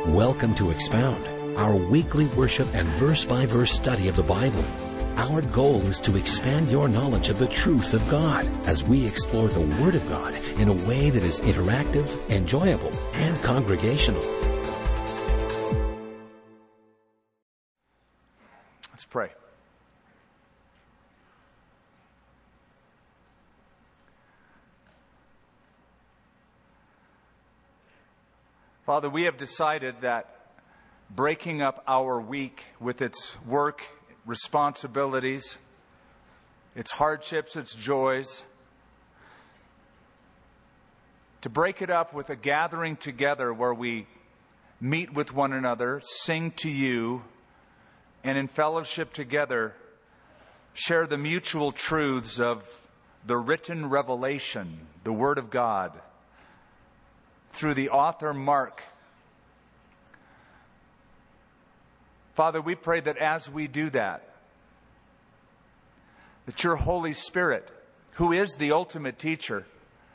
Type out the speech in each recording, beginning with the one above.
Welcome to Expound, our weekly worship and verse-by-verse study of the Bible. Our goal is to expand your knowledge of the truth of God as we explore the Word of God in a way that is interactive, enjoyable, and congregational. Let's pray. Father, we have decided that breaking up our week with its work, responsibilities, its hardships, its joys, to break it up with a gathering together where we meet with one another, sing to you, and in fellowship together share the mutual truths of the written revelation, the Word of God, through the author Mark. Father, we pray that as we do that your Holy Spirit, who is the ultimate teacher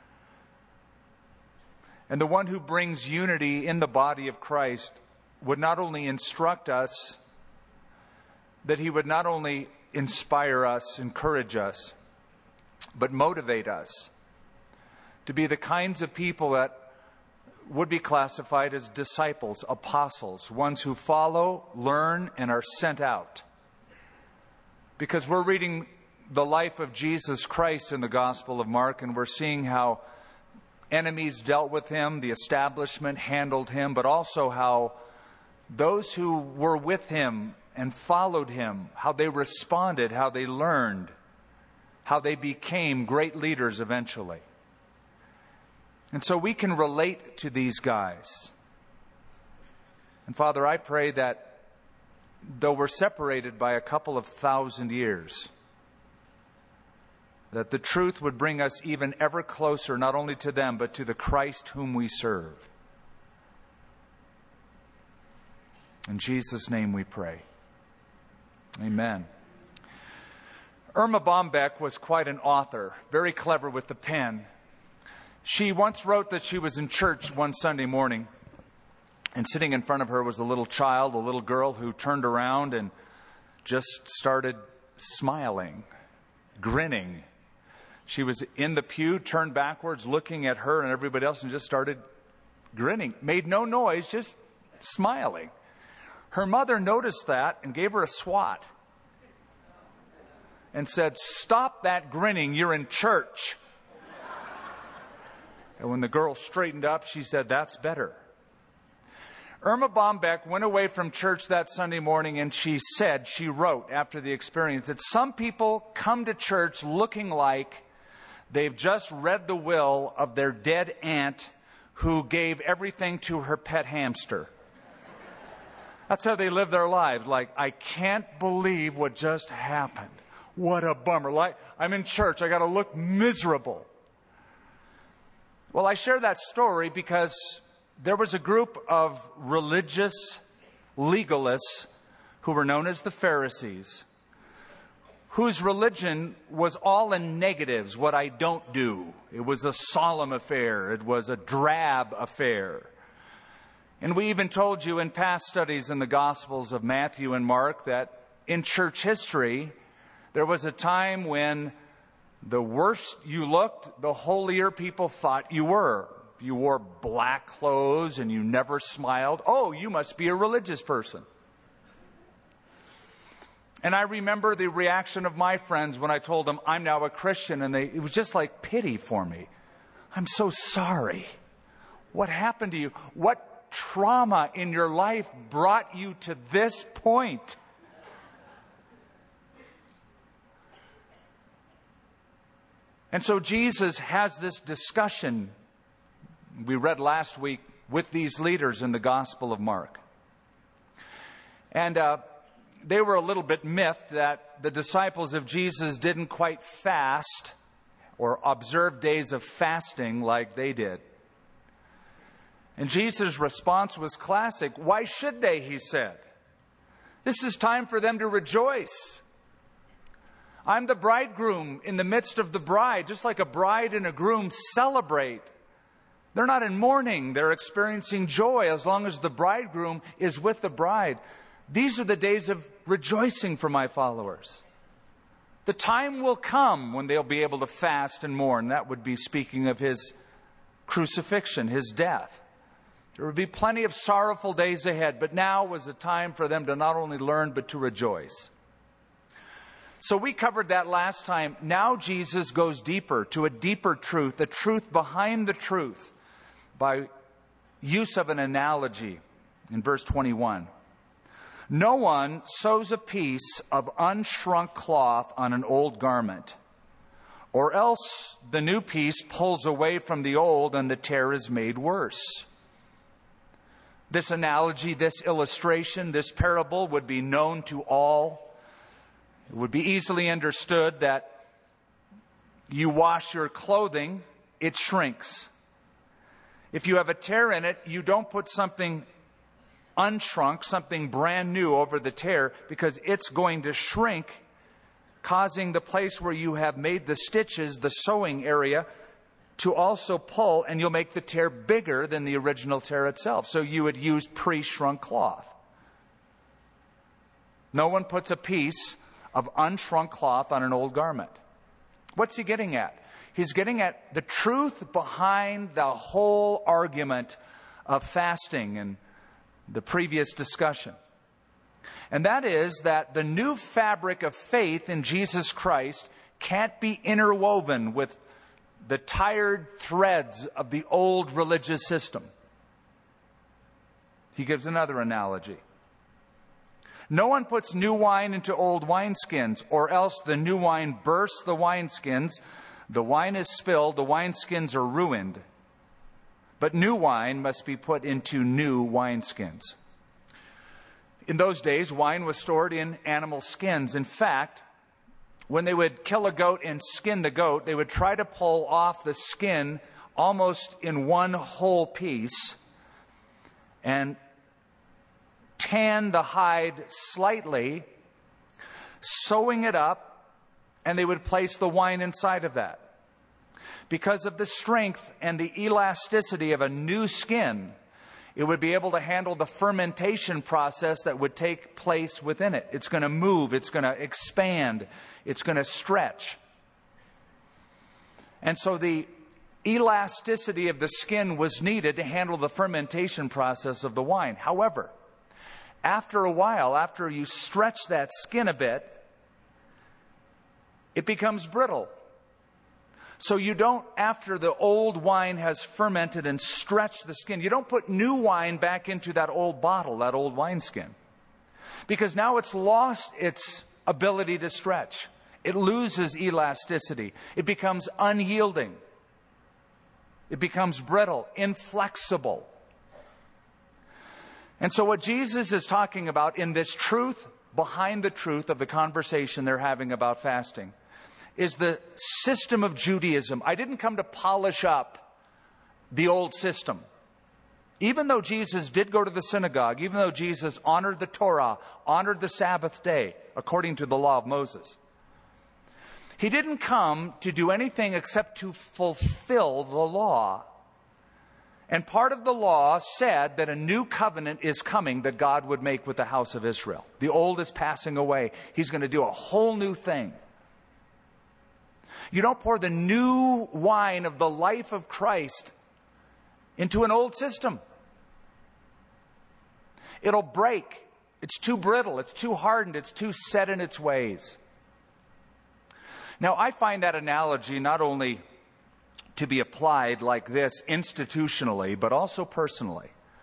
and the one who brings unity in the body of Christ, would not only instruct us, that He would not only inspire us, encourage us, but motivate us to be the kinds of people that would be classified as disciples, apostles, ones who follow, learn, and are sent out. Because we're reading the life of Jesus Christ in the Gospel of Mark, and we're seeing how enemies dealt with Him, the establishment handled Him, but also how those who were with Him and followed Him, how they responded, how they learned, how they became great leaders eventually. And so we can relate to these guys. And Father, I pray that though we're separated by a couple of thousand years, that the truth would bring us even ever closer, not only to them, but to the Christ whom we serve. In Jesus' name we pray. Amen. Irma Bombeck was quite an author, very clever with the pen. She once wrote that she was in church one Sunday morning, and sitting in front of her was a little child, a little girl, who turned around and just started smiling, grinning. She was in the pew, turned backwards, looking at her and everybody else, and just started grinning. Made no noise, just smiling. Her mother noticed that and gave her a swat and said, "Stop that grinning, you're in church." And when the girl straightened up, she said, "That's better." Irma Bombeck went away from church that Sunday morning, and she wrote after the experience, that some people come to church looking like they've just read the will of their dead aunt who gave everything to her pet hamster. That's how they live their lives. Like, I can't believe what just happened. What a bummer. Like, I'm in church. I got to look miserable. Well, I share that story because there was a group of religious legalists who were known as the Pharisees, whose religion was all in negatives, what I don't do. It was a solemn affair. It was a drab affair. And we even told you in past studies in the Gospels of Matthew and Mark that in church history, there was a time when the worse you looked, the holier people thought you were. If you wore black clothes and you never smiled, oh, you must be a religious person. And I remember the reaction of my friends when I told them I'm now a Christian, and it was just like pity for me. I'm so sorry. What happened to you? What trauma in your life brought you to this point? And so Jesus has this discussion we read last week with these leaders in the Gospel of Mark. And they were a little bit miffed that the disciples of Jesus didn't quite fast or observe days of fasting like they did. And Jesus' response was classic. Why should they, he said. This is time for them to rejoice. I'm the bridegroom in the midst of the bride, just like a bride and a groom celebrate They're not in mourning. They're experiencing joy as long as the bridegroom is with the bride. These are the days of rejoicing for my followers. The time will come when they'll be able to fast and mourn. That would be speaking of his crucifixion, his death. There would be plenty of sorrowful days ahead, but now was a time for them to not only learn, but to rejoice. So we covered that last time. Now Jesus goes deeper, to a deeper truth, the truth behind the truth, by use of an analogy in verse 21. No one sews a piece of unshrunk cloth on an old garment, or else the new piece pulls away from the old and the tear is made worse. This analogy, this illustration, this parable would be known to all. It would be easily understood that you wash your clothing, it shrinks. If you have a tear in it, you don't put something unshrunk, something brand new over the tear, because it's going to shrink, causing the place where you have made the stitches, the sewing area, to also pull, and you'll make the tear bigger than the original tear itself. So you would use pre-shrunk cloth. No one puts a piece of unshrunk cloth on an old garment. What's he getting at? He's getting at the truth behind the whole argument of fasting and the previous discussion. And that is that the new fabric of faith in Jesus Christ can't be interwoven with the tired threads of the old religious system. He gives another analogy. No one puts new wine into old wineskins, or else the new wine bursts the wineskins. The wine is spilled, the wineskins are ruined. But new wine must be put into new wineskins. In those days, wine was stored in animal skins. In fact, when they would kill a goat and skin the goat, they would try to pull off the skin almost in one whole piece and tan the hide slightly, sewing it up, and they would place the wine inside of that. Because of the strength and the elasticity of a new skin, it would be able to handle the fermentation process that would take place within it. It's going to move, it's going to expand, it's going to stretch. And so the elasticity of the skin was needed to handle the fermentation process of the wine. However, after a while, after you stretch that skin a bit, it becomes brittle. So you don't, after the old wine has fermented and stretched the skin, you don't put new wine back into that old bottle, that old wineskin. Because now it's lost its ability to stretch. It loses elasticity. It becomes unyielding. It becomes brittle, inflexible. And so what Jesus is talking about in this truth behind the truth of the conversation they're having about fasting is the system of Judaism. I didn't come to polish up the old system. Even though Jesus did go to the synagogue, even though Jesus honored the Torah, honored the Sabbath day, according to the law of Moses, he didn't come to do anything except to fulfill the law. And part of the law said that a new covenant is coming that God would make with the house of Israel. The old is passing away. He's going to do a whole new thing. You don't pour the new wine of the life of Christ into an old system. It'll break. It's too brittle. It's too hardened. It's too set in its ways. Now, I find that analogy not only to be applied like this institutionally, but also personally.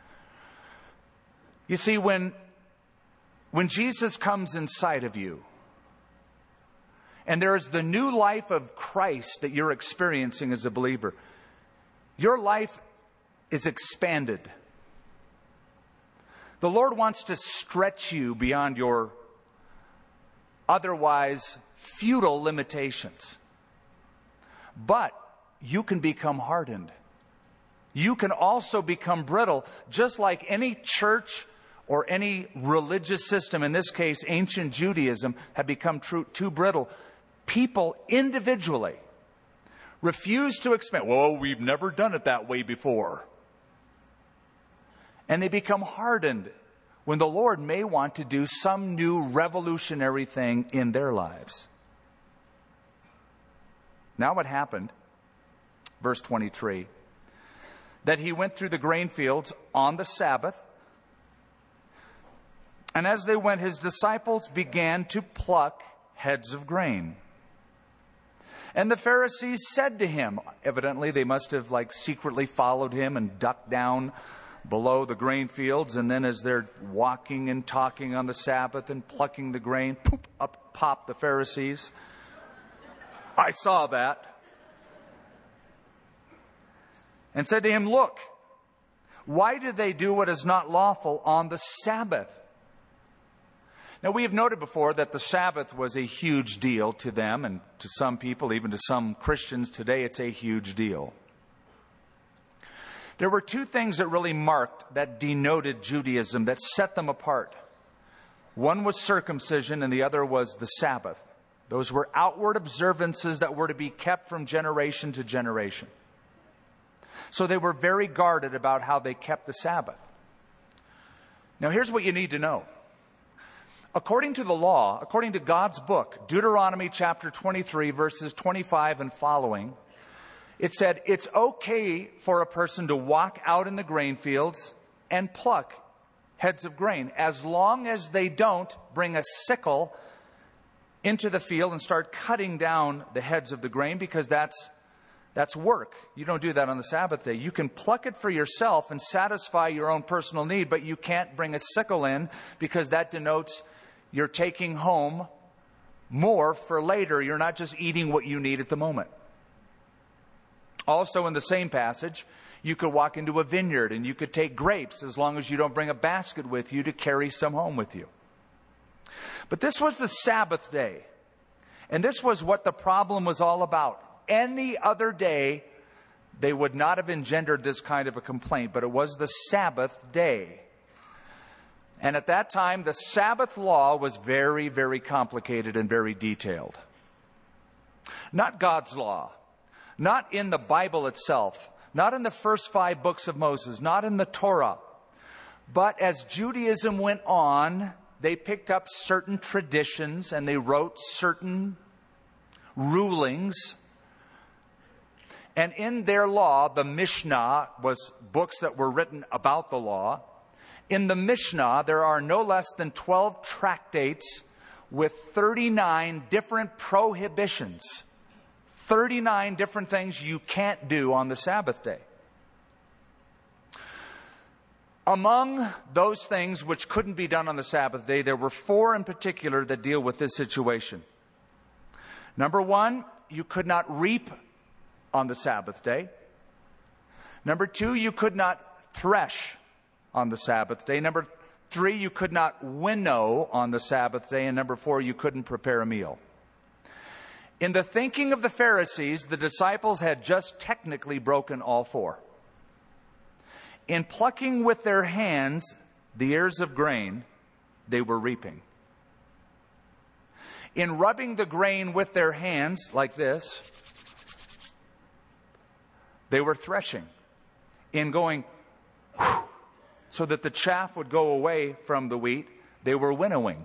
You see, when Jesus comes inside of you, and there is the new life of Christ that you're experiencing as a believer, your life is expanded. The Lord wants to stretch you beyond your otherwise futile limitations. But you can become hardened. You can also become brittle, just like any church or any religious system, in this case ancient Judaism, had become too brittle. People individually refuse to expand. Well, we've never done it that way before. And they become hardened when the Lord may want to do some new revolutionary thing in their lives. Now what happened, verse 23, that he went through the grain fields on the Sabbath, and as they went, his disciples began to pluck heads of grain. And the Pharisees said to him, evidently they must have secretly followed him and ducked down below the grain fields, and then as they're walking and talking on the Sabbath and plucking the grain, poof, up pop the Pharisees. I saw that. And said to him, look, why do they do what is not lawful on the Sabbath? Now, we have noted before that the Sabbath was a huge deal to them, and to some people, even to some Christians today, it's a huge deal. There were two things that really marked, that denoted Judaism, that set them apart. One was circumcision and the other was the Sabbath. Those were outward observances that were to be kept from generation to generation. So they were very guarded about how they kept the Sabbath. Now here's what you need to know. According to the law, according to God's book, Deuteronomy chapter 23, verses 25 and following, it said it's okay for a person to walk out in the grain fields and pluck heads of grain, as long as they don't bring a sickle into the field and start cutting down the heads of the grain, because that's work. You don't do that on the Sabbath day. You can pluck it for yourself and satisfy your own personal need, but you can't bring a sickle in, because that denotes you're taking home more for later. You're not just eating what you need at the moment. Also in the same passage, you could walk into a vineyard and you could take grapes, as long as you don't bring a basket with you to carry some home with you. But this was the Sabbath day. And this was what the problem was all about. Any other day, they would not have engendered this kind of a complaint, but it was the Sabbath day. And at that time, the Sabbath law was very, very complicated and very detailed. Not God's law. Not in the Bible itself, not in the first 5 books of Moses, not in the Torah. But as Judaism went on, they picked up certain traditions and they wrote certain rulings. And in their law, the Mishnah was books that were written about the law. In the Mishnah, there are no less than 12 tractates with 39 different prohibitions. 39 different things you can't do on the Sabbath day. Among those things which couldn't be done on the Sabbath day, there were 4 in particular that deal with this situation. Number 1, you could not reap on the Sabbath day. Number 2, you could not thresh on the Sabbath day. Number 3, you could not winnow on the Sabbath day. And number 4, you couldn't prepare a meal. In the thinking of the Pharisees, the disciples had just technically broken all 4. In plucking with their hands the ears of grain, they were reaping. In rubbing the grain with their hands like this, they were threshing. In going so that the chaff would go away from the wheat, they were winnowing.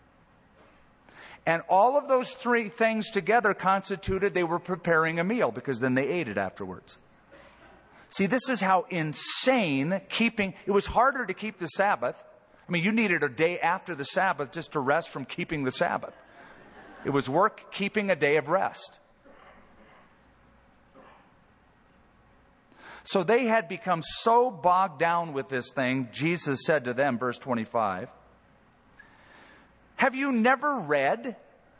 And all of those 3 things together constituted they were preparing a meal, because then they ate it afterwards. See, this is how insane it was harder to keep the Sabbath. I mean, you needed a day after the Sabbath just to rest from keeping the Sabbath. It was work keeping a day of rest. So they had become so bogged down with this thing, Jesus said to them, verse 25, have you never read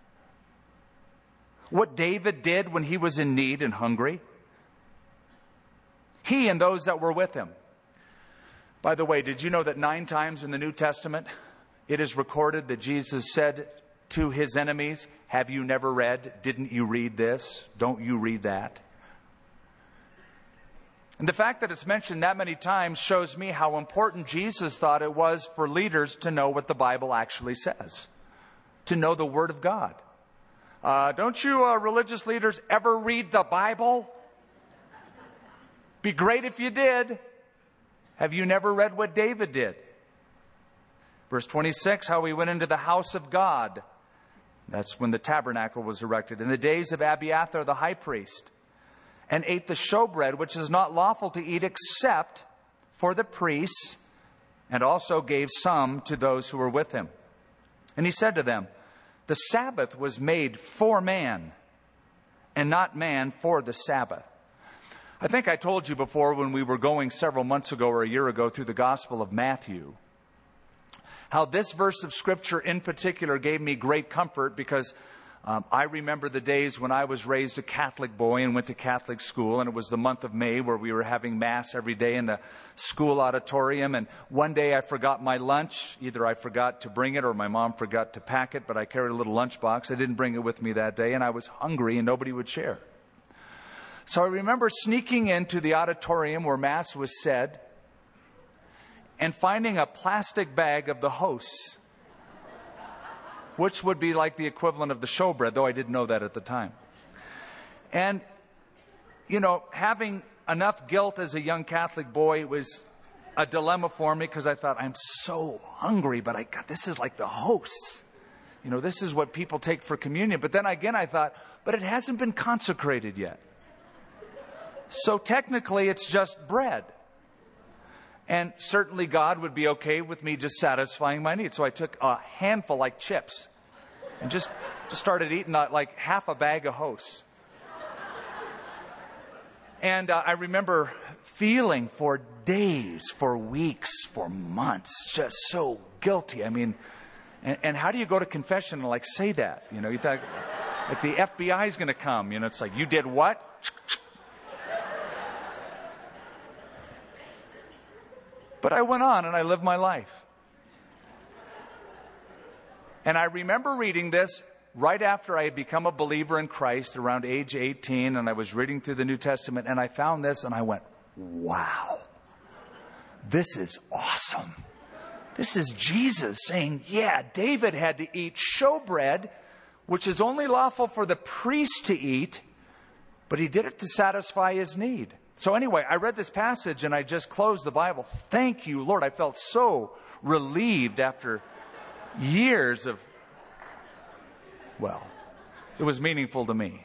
what David did when he was in need and hungry? He and those that were with him. By the way, did you know that 9 times in the New Testament it is recorded that Jesus said to his enemies, have you never read? Didn't you read this? Don't you read that? And the fact that it's mentioned that many times shows me how important Jesus thought it was for leaders to know what the Bible actually says, to know the Word of God. Don't you religious leaders ever read the Bible? Be great if you did. Have you never read what David did? Verse 26, how he went into the house of God. That's when the tabernacle was erected. In the days of Abiathar the high priest. And ate the showbread, which is not lawful to eat except for the priests. And also gave some to those who were with him. And he said to them, the Sabbath was made for man, and not man for the Sabbath. I think I told you before when we were going several months ago or a year ago through the Gospel of Matthew, how this verse of Scripture in particular gave me great comfort because I remember the days when I was raised a Catholic boy and went to Catholic school, and it was the month of May where we were having Mass every day in the school auditorium. And one day I forgot my lunch. Either I forgot to bring it or my mom forgot to pack it, but I carried a little lunchbox. I didn't bring it with me that day, and I was hungry and nobody would share. So I remember sneaking into the auditorium where Mass was said and finding a plastic bag of the hosts, which would be like the equivalent of the showbread, though I didn't know that at the time. And, you know, having enough guilt as a young Catholic boy was a dilemma for me because I thought, I'm so hungry, but this is like the hosts. You know, this is what people take for communion. But then again, I thought, but it hasn't been consecrated yet. So technically, it's just bread. And certainly God would be okay with me just satisfying my needs. So I took a handful like chips and just started eating like half a bag of hosts. And I remember feeling for days, for weeks, for months, just so guilty. I mean, and how do you go to confession and like say that? You know, you thought like the FBI is going to come. You know, it's like, you did what? But I went on and I lived my life. And I remember reading this right after I had become a believer in Christ around age 18, and I was reading through the New Testament, and I found this and I went, wow, this is awesome. This is Jesus saying, yeah, David had to eat showbread, which is only lawful for the priest to eat, but he did it to satisfy his need. So anyway, I read this passage and I just closed the Bible. Thank you, Lord. I felt so relieved after years of, well, it was meaningful to me.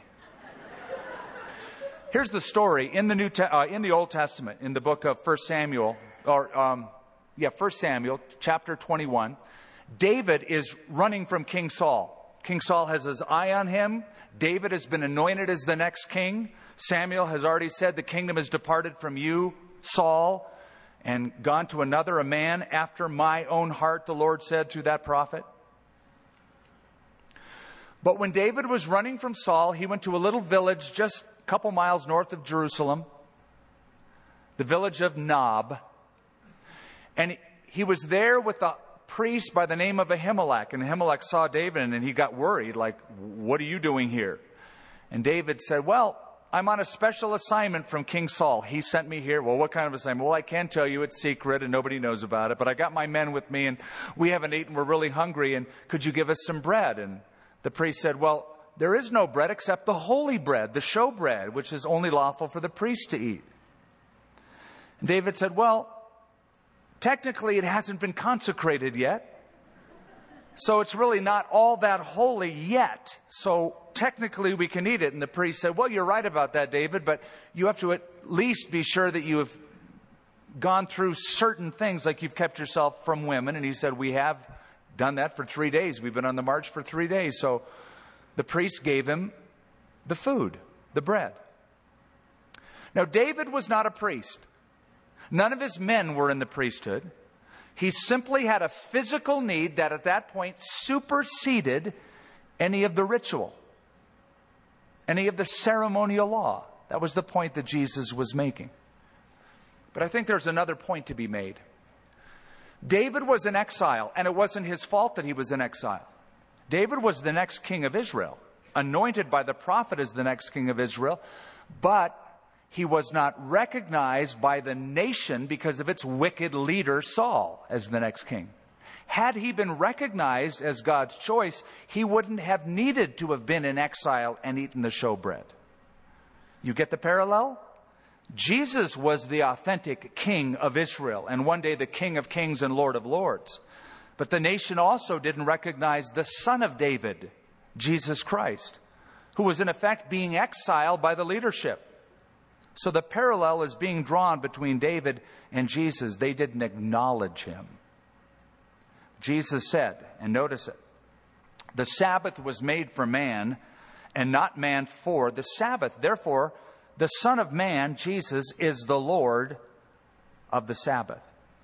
Here's the story in the Old Testament, in the book of 1 Samuel, 1 Samuel, chapter 21. David is running from King Saul. King Saul has his eye on him. David has been anointed as the next king. Samuel has already said, the kingdom has departed from you, Saul, and gone to another, a man after my own heart, the Lord said through that prophet. But when David was running from Saul, he went to a little village just a couple miles north of Jerusalem, the village of Nob. And he was there with a priest by the name of Ahimelech. And Ahimelech saw David and he got worried, like, what are you doing here? And David said, well, I'm on a special assignment from King Saul. He sent me here. Well, what kind of assignment? Well, I can tell you it's secret and nobody knows about it. But I got my men with me and we haven't eaten. We're really hungry. And could you give us some bread? And the priest said, well, there is no bread except the holy bread, the showbread, which is only lawful for the priest to eat. And David said, well, technically it hasn't been consecrated yet. So it's really not all that holy yet. So technically we can eat it. And the priest said, well, you're right about that, David, but you have to at least be sure that you have gone through certain things, like you've kept yourself from women. And he said, we have done that for 3 days. We've been on the march for 3 days. So the priest gave him the food, the bread. Now, David was not a priest. None of his men were in the priesthood. He simply had a physical need that at that point superseded any of the ritual, any of the ceremonial law. That was the point that Jesus was making. But I think there's another point to be made. David was in exile, and it wasn't his fault that he was in exile. David was the next king of Israel, anointed by the prophet as the next king of Israel, but he was not recognized by the nation because of its wicked leader, Saul, as the next king. Had he been recognized as God's choice, he wouldn't have needed to have been in exile and eaten the showbread. You get the parallel? Jesus was the authentic king of Israel, and one day the King of Kings and Lord of Lords. But the nation also didn't recognize the Son of David, Jesus Christ, who was in effect being exiled by the leadership. So the parallel is being drawn between David and Jesus. They didn't acknowledge him. Jesus said, and notice it, the Sabbath was made for man, and not man for the Sabbath. Therefore, the Son of Man, Jesus, is the Lord of the Sabbath.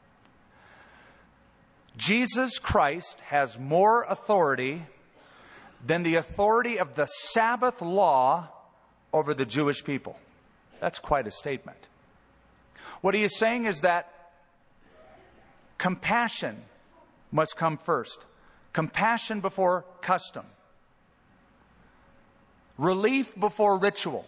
Jesus Christ has more authority than the authority of the Sabbath law over the Jewish people. That's quite a statement. What he is saying is that compassion must come first. Compassion before custom. Relief before ritual.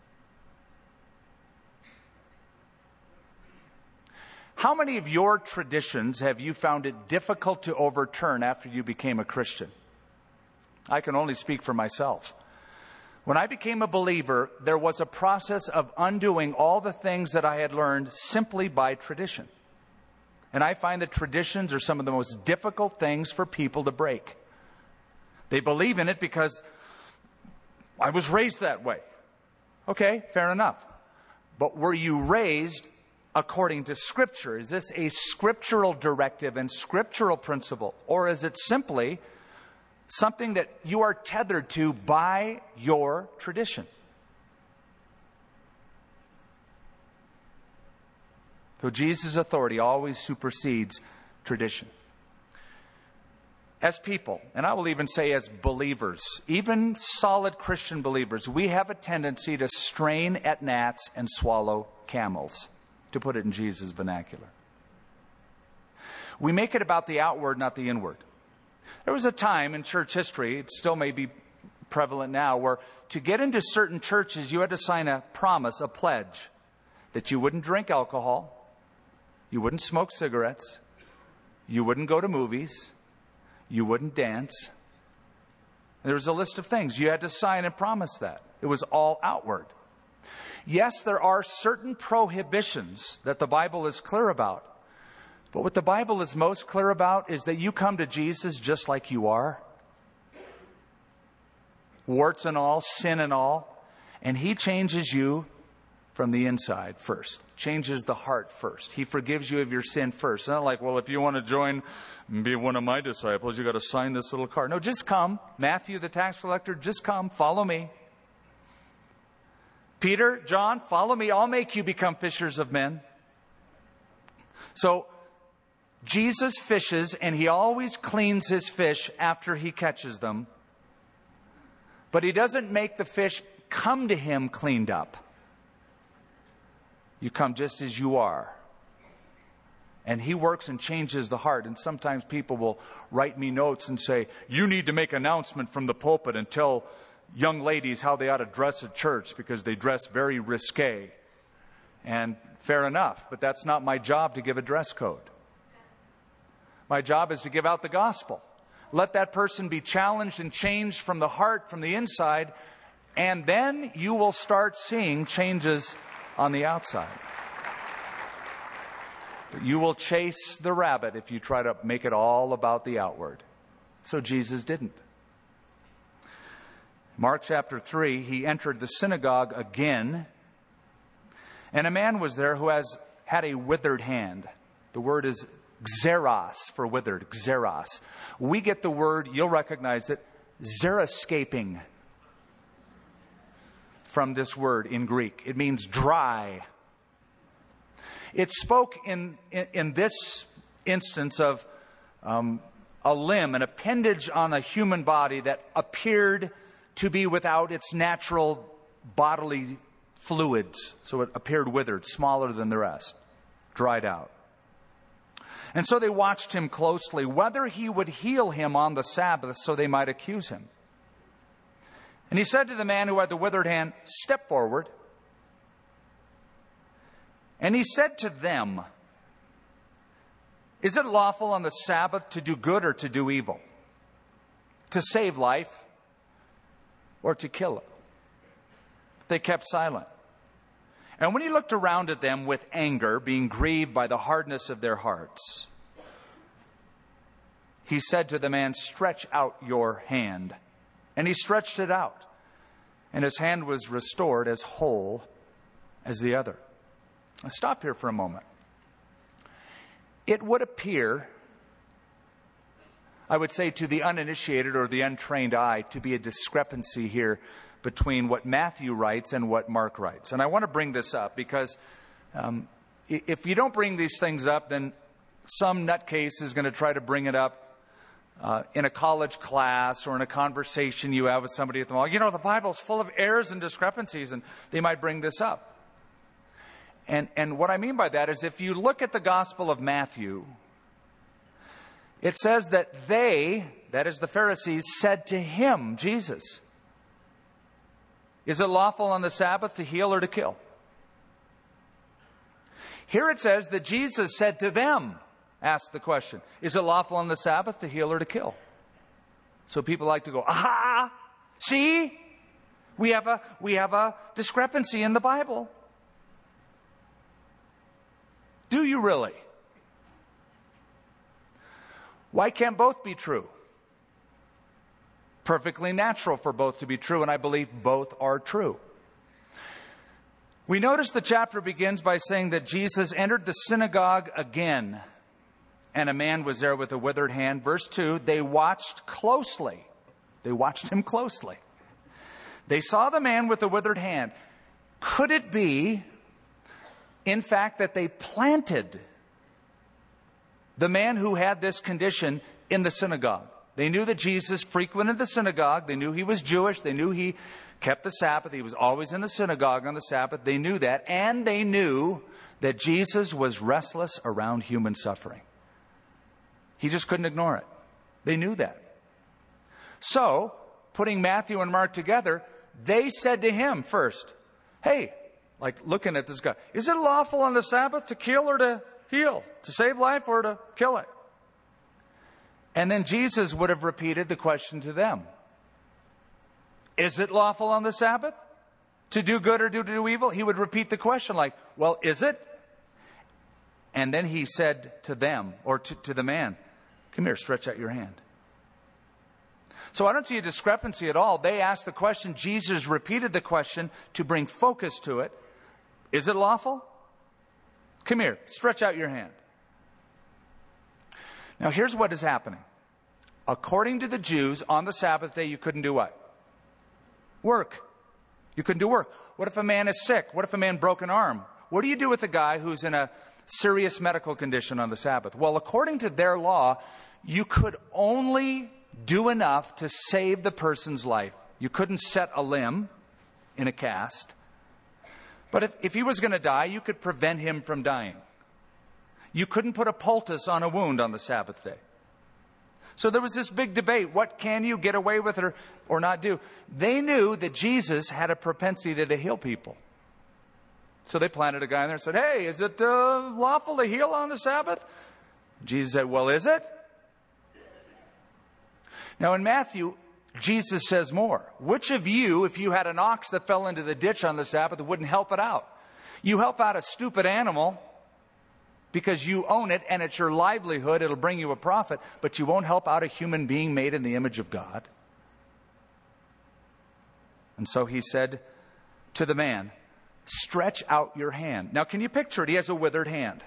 How many of your traditions have you found it difficult to overturn after you became a Christian? I can only speak for myself. When I became a believer, there was a process of undoing all the things that I had learned simply by tradition. And I find that traditions are some of the most difficult things for people to break. They believe in it because I was raised that way. Okay, fair enough. But were you raised according to Scripture? Is this a scriptural directive and scriptural principle? Or is it simply something that you are tethered to by your tradition? So Jesus' authority always supersedes tradition. As people, and I will even say as believers, even solid Christian believers, we have a tendency to strain at gnats and swallow camels, to put it in Jesus' vernacular. We make it about the outward, not the inward. There was a time in church history, it still may be prevalent now, where to get into certain churches you had to sign a promise, a pledge, that you wouldn't drink alcohol, you wouldn't smoke cigarettes, you wouldn't go to movies, you wouldn't dance. There was a list of things. You had to sign and promise that. It was all outward. Yes, there are certain prohibitions that the Bible is clear about. But what the Bible is most clear about is that you come to Jesus just like you are. Warts and all, sin and all. And He changes you from the inside first. Changes the heart first. He forgives you of your sin first. It's not like, well, if you want to join and be one of my disciples, you got to sign this little card. No, just come. Matthew, the tax collector, just come. Follow me. Peter, John, follow me. I'll make you become fishers of men. So, Jesus fishes, and He always cleans His fish after He catches them. But He doesn't make the fish come to Him cleaned up. You come just as you are. And He works and changes the heart. And sometimes people will write me notes and say, you need to make an announcement from the pulpit and tell young ladies how they ought to dress at church because they dress very risque. And fair enough, but that's not my job to give a dress code. My job is to give out the gospel. Let that person be challenged and changed from the heart, from the inside, and then you will start seeing changes on the outside. But you will chase the rabbit if you try to make it all about the outward. So Jesus didn't. Mark chapter 3, He entered the synagogue again, and a man was there who had a withered hand. The word is xeros for withered, xeros. We get the word, you'll recognize it, xeroscaping from this word in Greek. It means dry. It spoke in this instance of a limb, an appendage on a human body that appeared to be without its natural bodily fluids. So it appeared withered, smaller than the rest, dried out. And so they watched him closely, whether he would heal him on the Sabbath so they might accuse him. And he said to the man who had the withered hand, step forward. And he said to them, Is it lawful on the Sabbath to do good or to do evil? To save life or to kill it? They kept silent. And when he looked around at them with anger, being grieved by the hardness of their hearts, he said to the man, "Stretch out your hand." And he stretched it out, and his hand was restored as whole as the other. I'll stop here for a moment. It would appear, I would say to the uninitiated or the untrained eye, to be a discrepancy here between what Matthew writes and what Mark writes. And I want to bring this up because if you don't bring these things up, then some nutcase is going to try to bring it up in a college class or in a conversation you have with somebody at the mall. You know, the Bible's full of errors and discrepancies, and they might bring this up. And what I mean by that is if you look at the Gospel of Matthew, it says that they, that is the Pharisees, said to him, Jesus, "Is it lawful on the Sabbath to heal or to kill?" Here it says that Jesus said to them, asked the question, "Is it lawful on the Sabbath to heal or to kill?" So people like to go, aha, see, we have a discrepancy in the Bible. Do you really? Why can't both be true? Perfectly natural for both to be true, and I believe both are true. We notice the chapter begins by saying that Jesus entered the synagogue again, and a man was there with a withered hand. Verse 2, they watched closely. They watched him closely. They saw the man with the withered hand. Could it be, in fact, that they planted the man who had this condition in the synagogue? They knew that Jesus frequented the synagogue. They knew he was Jewish. They knew he kept the Sabbath. He was always in the synagogue on the Sabbath. They knew that. And they knew that Jesus was restless around human suffering. He just couldn't ignore it. They knew that. So, putting Matthew and Mark together, they said to him first, "Hey," like looking at this guy, "is it lawful on the Sabbath to kill or to heal? To save life or to kill it?" And then Jesus would have repeated the question to them. Is it lawful on the Sabbath to do good or to do evil? He would repeat the question like, well, is it? And then he said to them, or to the man, "Come here, stretch out your hand." So I don't see a discrepancy at all. They asked the question. Jesus repeated the question to bring focus to it. Is it lawful? Come here, stretch out your hand. Now here's what is happening. According to the Jews, on the Sabbath day, you couldn't do what? Work. You couldn't do work. What if a man is sick? What if a man broke an arm? What do you do with a guy who's in a serious medical condition on the Sabbath? Well, according to their law, you could only do enough to save the person's life. You couldn't set a limb in a cast. But if he was going to die, you could prevent him from dying. You couldn't put a poultice on a wound on the Sabbath day. So there was this big debate. What can you get away with or not do? They knew that Jesus had a propensity to heal people. So they planted a guy in there and said, "Hey, is it lawful to heal on the Sabbath?" Jesus said, "Well, is it?" Now in Matthew, Jesus says more. Which of you, if you had an ox that fell into the ditch on the Sabbath, wouldn't help it out? You help out a stupid animal because you own it and it's your livelihood. It'll bring you a profit, but you won't help out a human being made in the image of God. And so he said to the man, "Stretch out your hand." Now, can you picture it? He has a withered hand.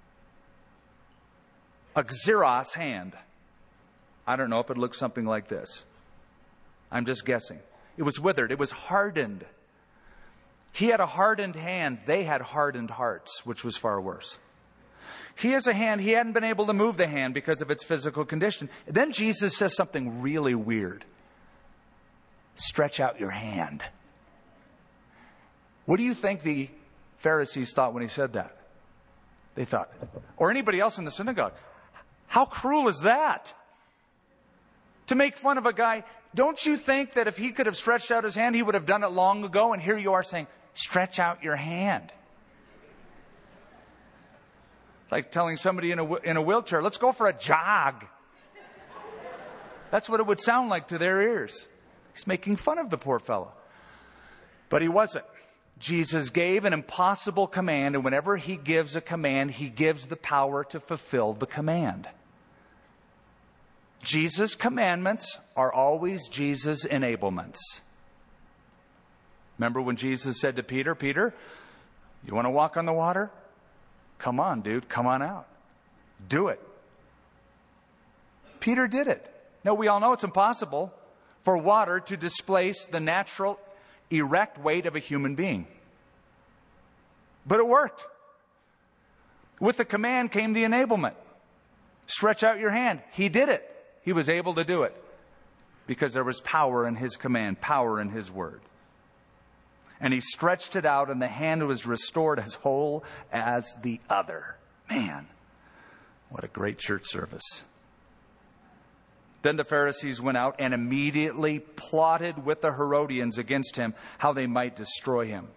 A xeros hand. I don't know if it looks something like this. I'm just guessing. It was withered. It was hardened. He had a hardened hand. They had hardened hearts, which was far worse. He has a hand. He hadn't been able to move the hand because of its physical condition. Then Jesus says something really weird. "Stretch out your hand." What do you think the Pharisees thought when he said that? They thought, or anybody else in the synagogue, how cruel is that? To make fun of a guy. Don't you think that if he could have stretched out his hand, he would have done it long ago? And here you are saying, "Stretch out your hand." It's like telling somebody in a wheelchair, let's go for a jog. That's what it would sound like to their ears. He's making fun of the poor fellow. But he wasn't. Jesus gave an impossible command, and whenever he gives a command, he gives the power to fulfill the command. Jesus' commandments are always Jesus' enablements. Remember when Jesus said to Peter, Peter, you want to walk on the water? Come on, dude, come on out. Do it. Peter did it. Now, we all know it's impossible for water to displace the natural, erect weight of a human being. But it worked. With the command came the enablement. Stretch out your hand. He did it. He was able to do it because there was power in his command, power in his word. And he stretched it out, and the hand was restored as whole as the other. Man, what a great church service. Then the Pharisees went out and immediately plotted with the Herodians against him, how they might destroy him.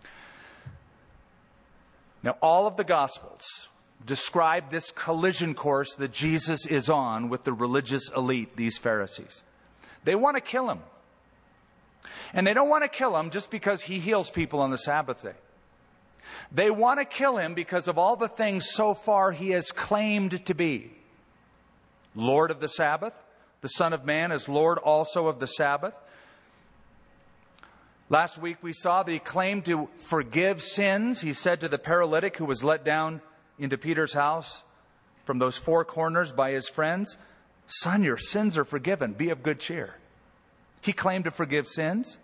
Now, all of the Gospels describe this collision course that Jesus is on with the religious elite, these Pharisees. They want to kill him. And they don't want to kill him just because he heals people on the Sabbath day. They want to kill him because of all the things so far he has claimed to be. Lord of the Sabbath. The Son of Man is Lord also of the Sabbath. Last week we saw that he claimed to forgive sins. He said to the paralytic who was let down into Peter's house from those four corners by his friends, son, your sins are forgiven. Be of good cheer. He claimed to forgive sins.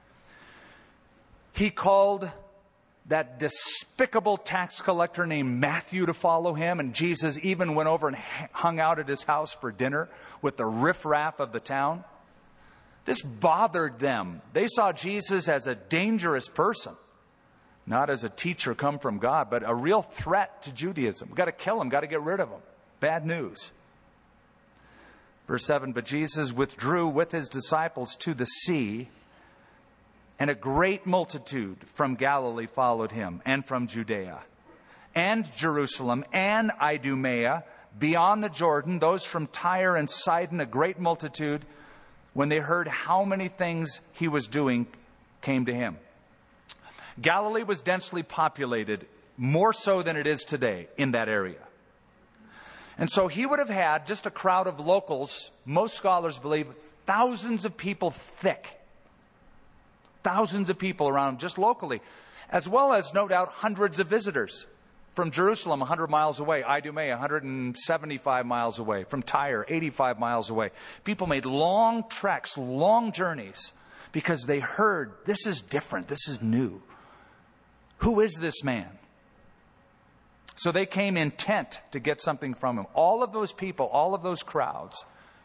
He called that despicable tax collector named Matthew to follow him, and Jesus even went over and hung out at his house for dinner with the riffraff of the town. This bothered them. They saw Jesus as a dangerous person, not as a teacher come from God, but a real threat to Judaism. We've got to kill him, got to get rid of him. Bad news. Verse 7, but Jesus withdrew with his disciples to the sea, and a great multitude from Galilee followed him, and from Judea, and Jerusalem, and Idumea, beyond the Jordan, those from Tyre and Sidon, a great multitude, when they heard how many things he was doing, came to him. Galilee was densely populated, more so than it is today, in that area. And so he would have had just a crowd of locals, most scholars believe, thousands of people thick. Thousands of people around him, just locally. As well as, no doubt, hundreds of visitors. From Jerusalem, 100 miles away. Idumea, 175 miles away. From Tyre, 85 miles away. People made long treks, long journeys, because they heard, this is different, this is new. Who is this man? So they came intent to get something from him. All of those people, all of those crowds,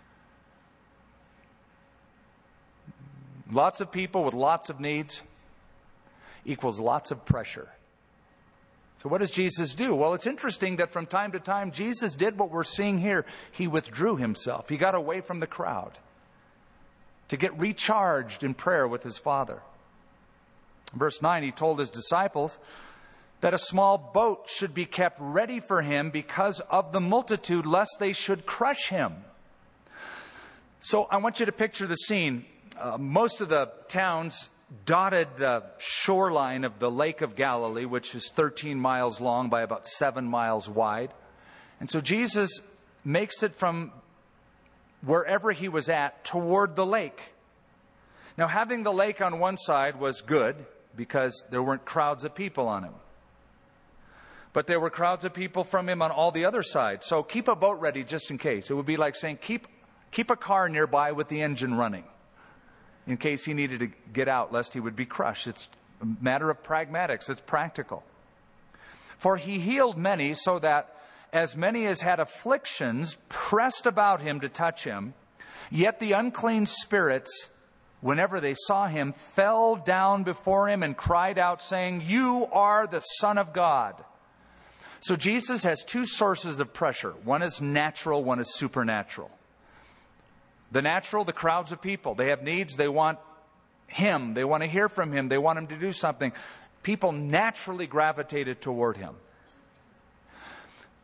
lots of people with lots of needs equals lots of pressure. So what does Jesus do? Well, it's interesting that from time to time, Jesus did what we're seeing here. He withdrew himself. He got away from the crowd to get recharged in prayer with his Father. Verse 9, he told his disciples that a small boat should be kept ready for him because of the multitude, lest they should crush him. So I want you to picture the scene. Most of the towns dotted the shoreline of the Lake of Galilee, which is 13 miles long by about 7 miles wide. And so Jesus makes it from wherever he was at toward the lake. Now, having the lake on one side was good because there weren't crowds of people on him. But there were crowds of people from him on all the other sides. So keep a boat ready just in case. It would be like saying keep a car nearby with the engine running, in case he needed to get out, lest he would be crushed. It's a matter of pragmatics. It's practical. For he healed many, so that as many as had afflictions pressed about him to touch him. Yet the unclean spirits, whenever they saw him, fell down before him and cried out, saying, "You are the Son of God." So Jesus has two sources of pressure. One is natural, one is supernatural. The natural, the crowds of people. They have needs. They want him. They want to hear from him. They want him to do something. People naturally gravitated toward him.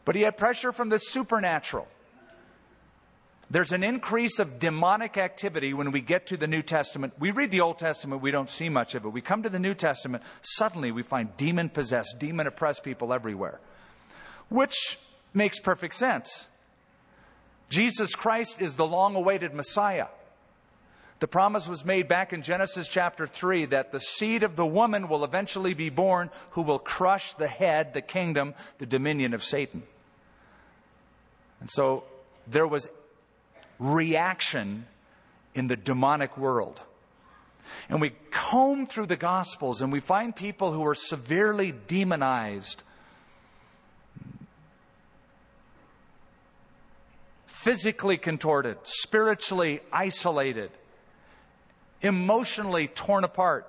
But he had pressure from the supernatural. There's an increase of demonic activity when we get to the New Testament. We read the Old Testament, we don't see much of it. We come to the New Testament, suddenly we find demon-possessed, demon-oppressed people everywhere. Which makes perfect sense. Jesus Christ is the long-awaited Messiah. The promise was made back in Genesis chapter 3 that the seed of the woman will eventually be born who will crush the head, the kingdom, the dominion of Satan. And so there was reaction in the demonic world. And we comb through the Gospels and we find people who are severely demonized, physically contorted, spiritually isolated, emotionally torn apart.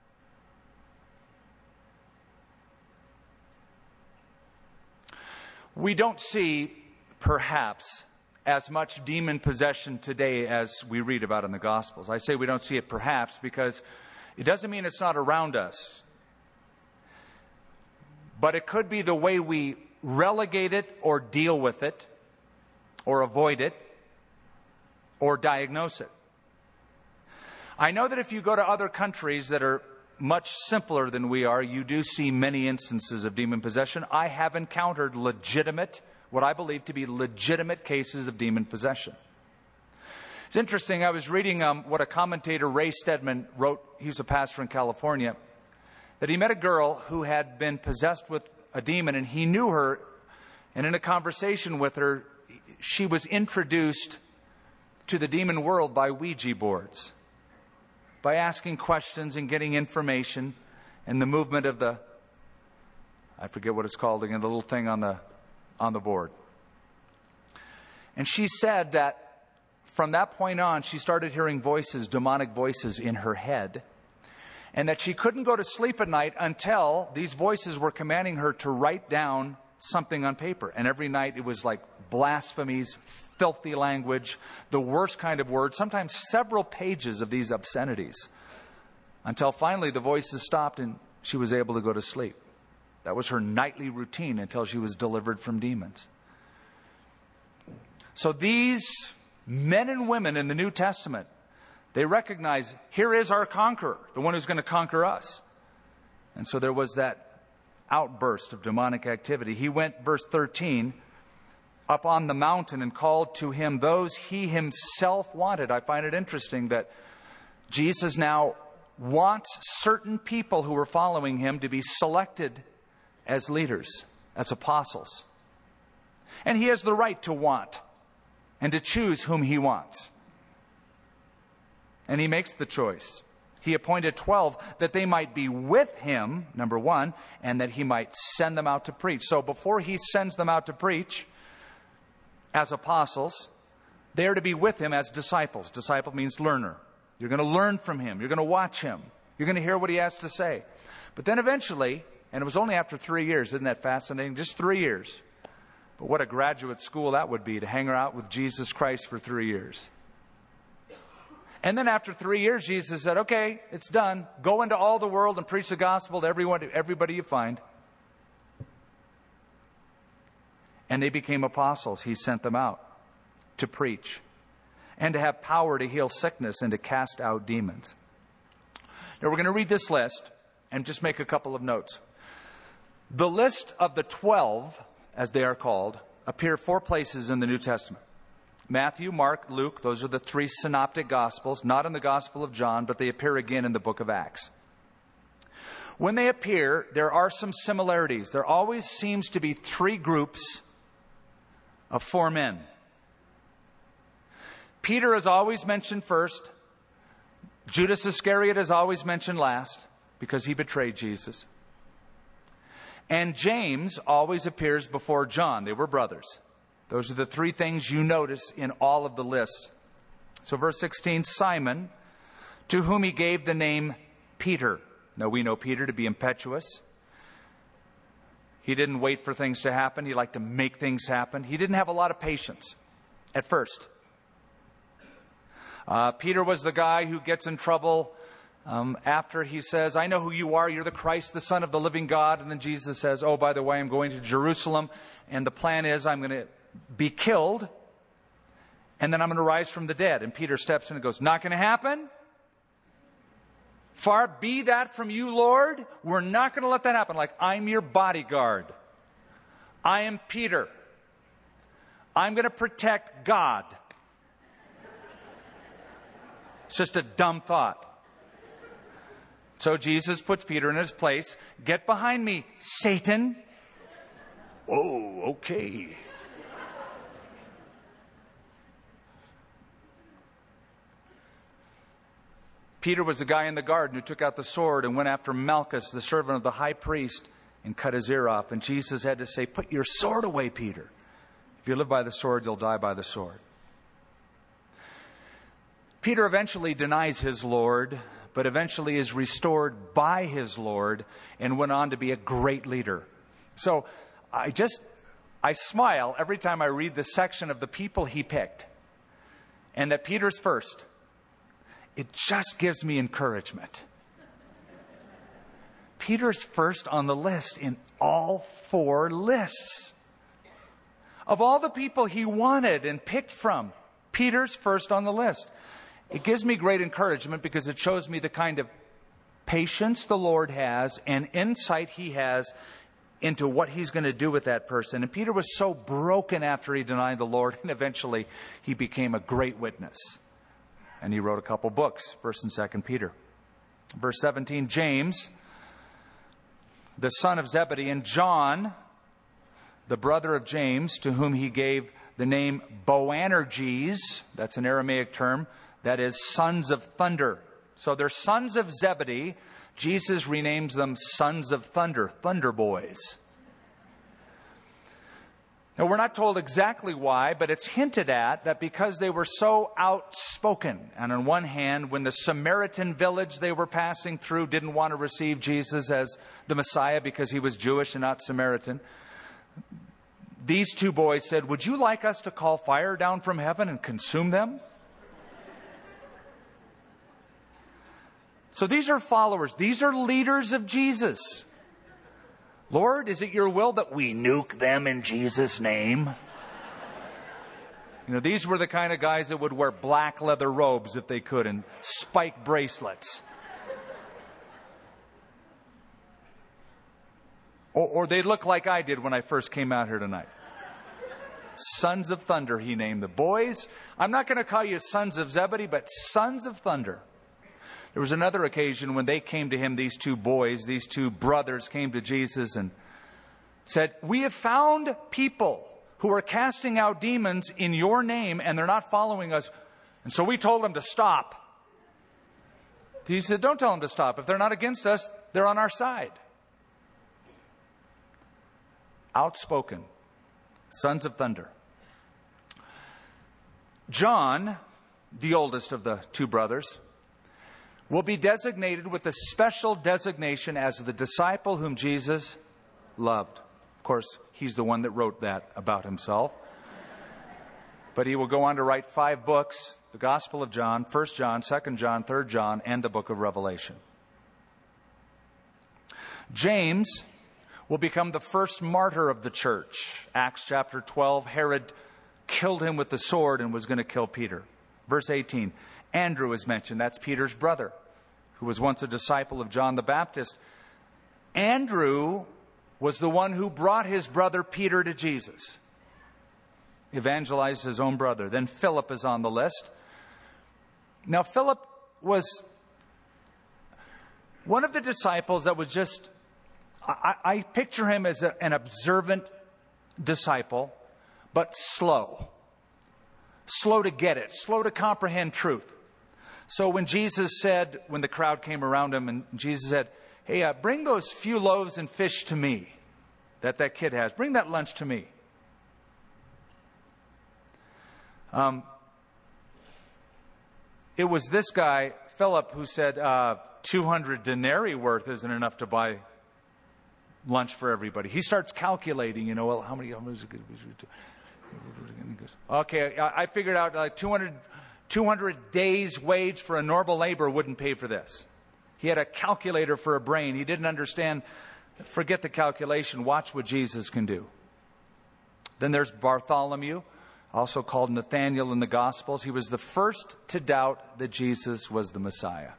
We don't see, perhaps, as much demon possession today as we read about in the Gospels. I say we don't see it perhaps because it doesn't mean it's not around us. But it could be the way we relegate it or deal with it or avoid it or diagnose it. I know that if you go to other countries that are much simpler than we are, you do see many instances of demon possession. I have encountered legitimate, what I believe to be legitimate cases of demon possession. It's interesting, I was reading what a commentator, Ray Stedman, wrote. He was a pastor in California, that he met a girl who had been possessed with a demon, and he knew her, and in a conversation with her, she was introduced to the demon world by Ouija boards, by asking questions and getting information, and the movement of the, I forget what it's called again, the little thing on the board. And she said that from that point on, she started hearing voices, demonic voices in her head, and that she couldn't go to sleep at night until these voices were commanding her to write down something on paper. And every night it was like blasphemies, filthy language, the worst kind of words, sometimes several pages of these obscenities, until finally the voices stopped and she was able to go to sleep. That was her nightly routine until she was delivered from demons. So these men and women in the New Testament, they recognize, here is our conqueror, the one who's going to conquer us. And so there was that outburst of demonic activity. He went, verse 13, up on the mountain and called to him those he himself wanted. I find it interesting that Jesus now wants certain people who are following him to be selected as leaders, as apostles. And he has the right to want and to choose whom he wants. And he makes the choice. He appointed 12 that they might be with him, number one, and that he might send them out to preach. So before he sends them out to preach as apostles, they are to be with him as disciples. Disciple means learner. You're going to learn from him. You're going to watch him. You're going to hear what he has to say. But then eventually, and it was only after 3 years, isn't that fascinating? Just 3 years. But what a graduate school that would be, to hang out with Jesus Christ for 3 years. And then after 3 years, Jesus said, okay, it's done. Go into all the world and preach the gospel to everybody you find. And they became apostles. He sent them out to preach and to have power to heal sickness and to cast out demons. Now we're going to read this list and just make a couple of notes. The list of the 12, as they are called, appear 4 places in the New Testament. Matthew, Mark, Luke, those are the 3 synoptic gospels, not in the Gospel of John, but they appear again in the book of Acts. When they appear, there are some similarities. There always seems to be 3 groups of 4 men. Peter is always mentioned first. Judas Iscariot is always mentioned last because he betrayed Jesus. And James always appears before John. They were brothers. Those are the 3 things you notice in all of the lists. So verse 16, Simon, to whom he gave the name Peter. Now we know Peter to be impetuous. He didn't wait for things to happen. He liked to make things happen. He didn't have a lot of patience at first. Peter was the guy who gets in trouble after he says, I know who you are. You're the Christ, the Son of the living God. And then Jesus says, oh, by the way, I'm going to Jerusalem. And the plan is I'm going to be killed. And then I'm going to rise from the dead. And Peter steps in and goes, not going to happen. Far be that from you, Lord. We're not going to let that happen. Like, I'm your bodyguard. I am Peter. I'm going to protect God. It's just a dumb thought. So Jesus puts Peter in his place. Get behind me, Satan. Oh, okay. Peter was the guy in the garden who took out the sword and went after Malchus, the servant of the high priest, and cut his ear off. And Jesus had to say, put your sword away, Peter. If you live by the sword, you'll die by the sword. Peter eventually denies his Lord, but eventually is restored by his Lord and went on to be a great leader. So I smile every time I read this section of the people he picked. And that Peter's first. It just gives me encouragement. Peter's first on the list in all 4 lists. Of all the people he wanted and picked from, Peter's first on the list. It gives me great encouragement because it shows me the kind of patience the Lord has and insight he has into what he's going to do with that person. And Peter was so broken after he denied the Lord, and eventually he became a great witness. And he wrote a couple books, 1st and 2nd Peter. Verse 17, James, the son of Zebedee, and John, the brother of James, to whom he gave the name Boanerges, that's an Aramaic term, that is sons of thunder. So they're sons of Zebedee. Jesus renames them sons of thunder, thunder boys. Now, we're not told exactly why, but it's hinted at that because they were so outspoken. And on one hand, when the Samaritan village they were passing through didn't want to receive Jesus as the Messiah because he was Jewish and not Samaritan, these 2 boys said, would you like us to call fire down from heaven and consume them? So these are followers. These are leaders of Jesus. Lord, is it your will that we nuke them in Jesus' name? You know, these were the kind of guys that would wear black leather robes if they could and spike bracelets. Or they'd look like I did when I first came out here tonight. Sons of Thunder, he named the boys. I'm not going to call you sons of Zebedee, but sons of thunder. There was another occasion when they came to him, these 2 boys, these 2 brothers came to Jesus and said, we have found people who are casting out demons in your name and they're not following us. And so we told them to stop. He said, don't tell them to stop. If they're not against us, they're on our side. Outspoken. Sons of thunder. John, the oldest of the 2 brothers, will be designated with a special designation as the disciple whom Jesus loved. Of course, he's the one that wrote that about himself. But he will go on to write 5 books, the Gospel of John, 1 John, 2 John, 3 John, and the book of Revelation. James will become the first martyr of the church. Acts chapter 12, Herod killed him with the sword and was going to kill Peter. Verse 18, Andrew is mentioned. That's Peter's brother, who was once a disciple of John the Baptist. Andrew was the one who brought his brother Peter to Jesus. Evangelized his own brother. Then Philip is on the list. Now, Philip was one of the disciples that was just, I picture him as an observant disciple, but slow. Slow to get it, slow to comprehend truth. So when Jesus said, when the crowd came around him, and Jesus said, hey, bring those few loaves and fish to me that kid has. Bring that lunch to me. It was this guy, Philip, who said 200 denarii worth isn't enough to buy lunch for everybody. He starts calculating, well, how many is it good? Okay, I figured out like 200 days' wage for a normal laborer wouldn't pay for this. He had a calculator for a brain. He didn't understand. Forget the calculation. Watch what Jesus can do. Then there's Bartholomew, also called Nathanael in the Gospels. He was the first to doubt that Jesus was the Messiah.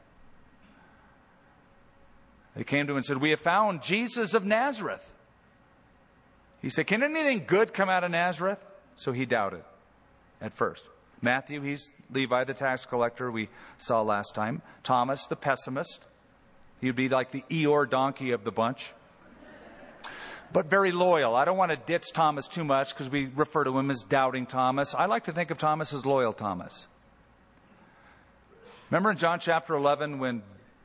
They came to him and said, "We have found Jesus of Nazareth." He said, "Can anything good come out of Nazareth?" So he doubted at first. Matthew, he's Levi, the tax collector we saw last time. Thomas, the pessimist. He would be like the Eeyore donkey of the bunch. But very loyal. I don't want to ditch Thomas too much because we refer to him as Doubting Thomas. I like to think of Thomas as Loyal Thomas. Remember in John chapter 11 when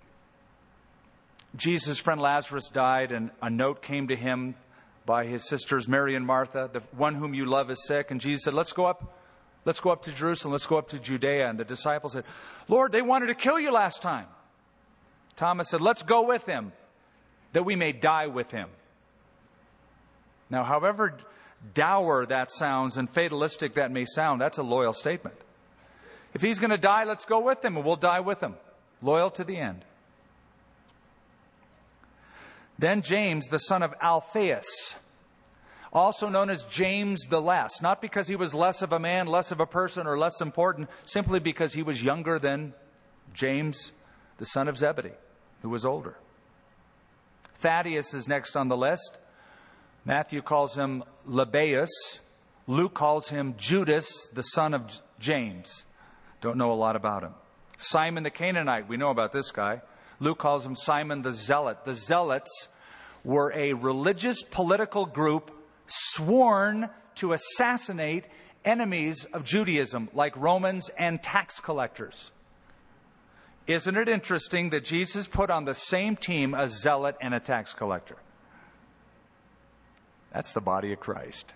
Jesus' friend Lazarus died and a note came to him by his sisters Mary and Martha, "The one whom you love is sick." And Jesus said, let's go up to Jerusalem, let's go up to Judea. And the disciples said, "Lord, they wanted to kill you last time." Thomas said, "Let's go with him, that we may die with him." Now, however dour that sounds and fatalistic that may sound, that's a loyal statement. If he's going to die, let's go with him and we'll die with him. Loyal to the end. Then James, the son of Alphaeus, also known as James the Less, not because he was less of a man, less of a person, or less important, simply because he was younger than James, the son of Zebedee, who was older. Thaddeus is next on the list. Matthew calls him Lebbaeus. Luke calls him Judas, the son of James. Don't know a lot about him. Simon the Canaanite, we know about this guy. Luke calls him Simon the Zealot. The Zealots were a religious political group sworn to assassinate enemies of Judaism, like Romans and tax collectors. Isn't it interesting that Jesus put on the same team a zealot and a tax collector? That's the body of Christ.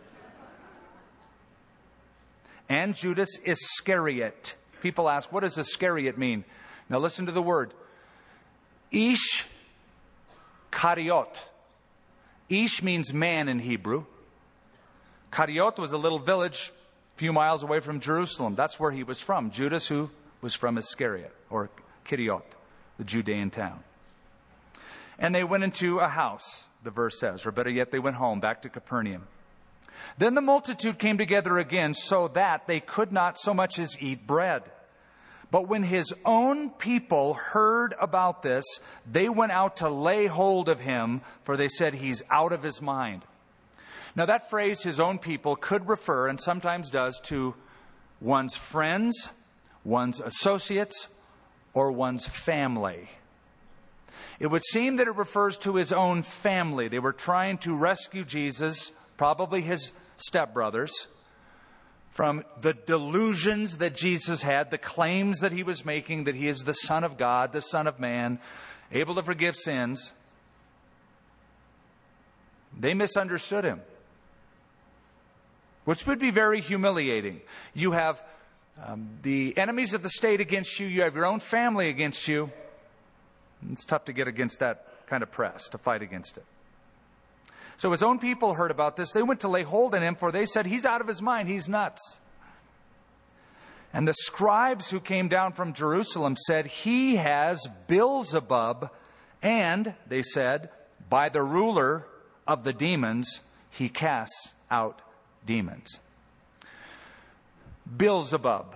And Judas Iscariot. People ask, what does Iscariot mean? Now listen to the word. Ish Kariot. Ish means man in Hebrew. Kariot was a little village a few miles away from Jerusalem. That's where he was from. Judas, who was from Iscariot, or Kiriot, the Judean town. And they went into a house, the verse says, or better yet, they went home, back to Capernaum. Then the multitude came together again so that they could not so much as eat bread. But when his own people heard about this, they went out to lay hold of him, for they said he's out of his mind. Now that phrase, his own people, could refer, and sometimes does, to one's friends, one's associates, or one's family. It would seem that it refers to his own family. They were trying to rescue Jesus, probably his stepbrothers, from the delusions that Jesus had, the claims that he was making, that he is the Son of God, the Son of Man, able to forgive sins. They misunderstood him, which would be very humiliating. You have the enemies of the state against you. You have your own family against you. It's tough to get against that kind of press, to fight against it. So his own people heard about this. They went to lay hold on him, for they said, he's out of his mind. He's nuts. And the scribes who came down from Jerusalem said, he has Beelzebub, and, they said, by the ruler of the demons, he casts out demons. Beelzebub.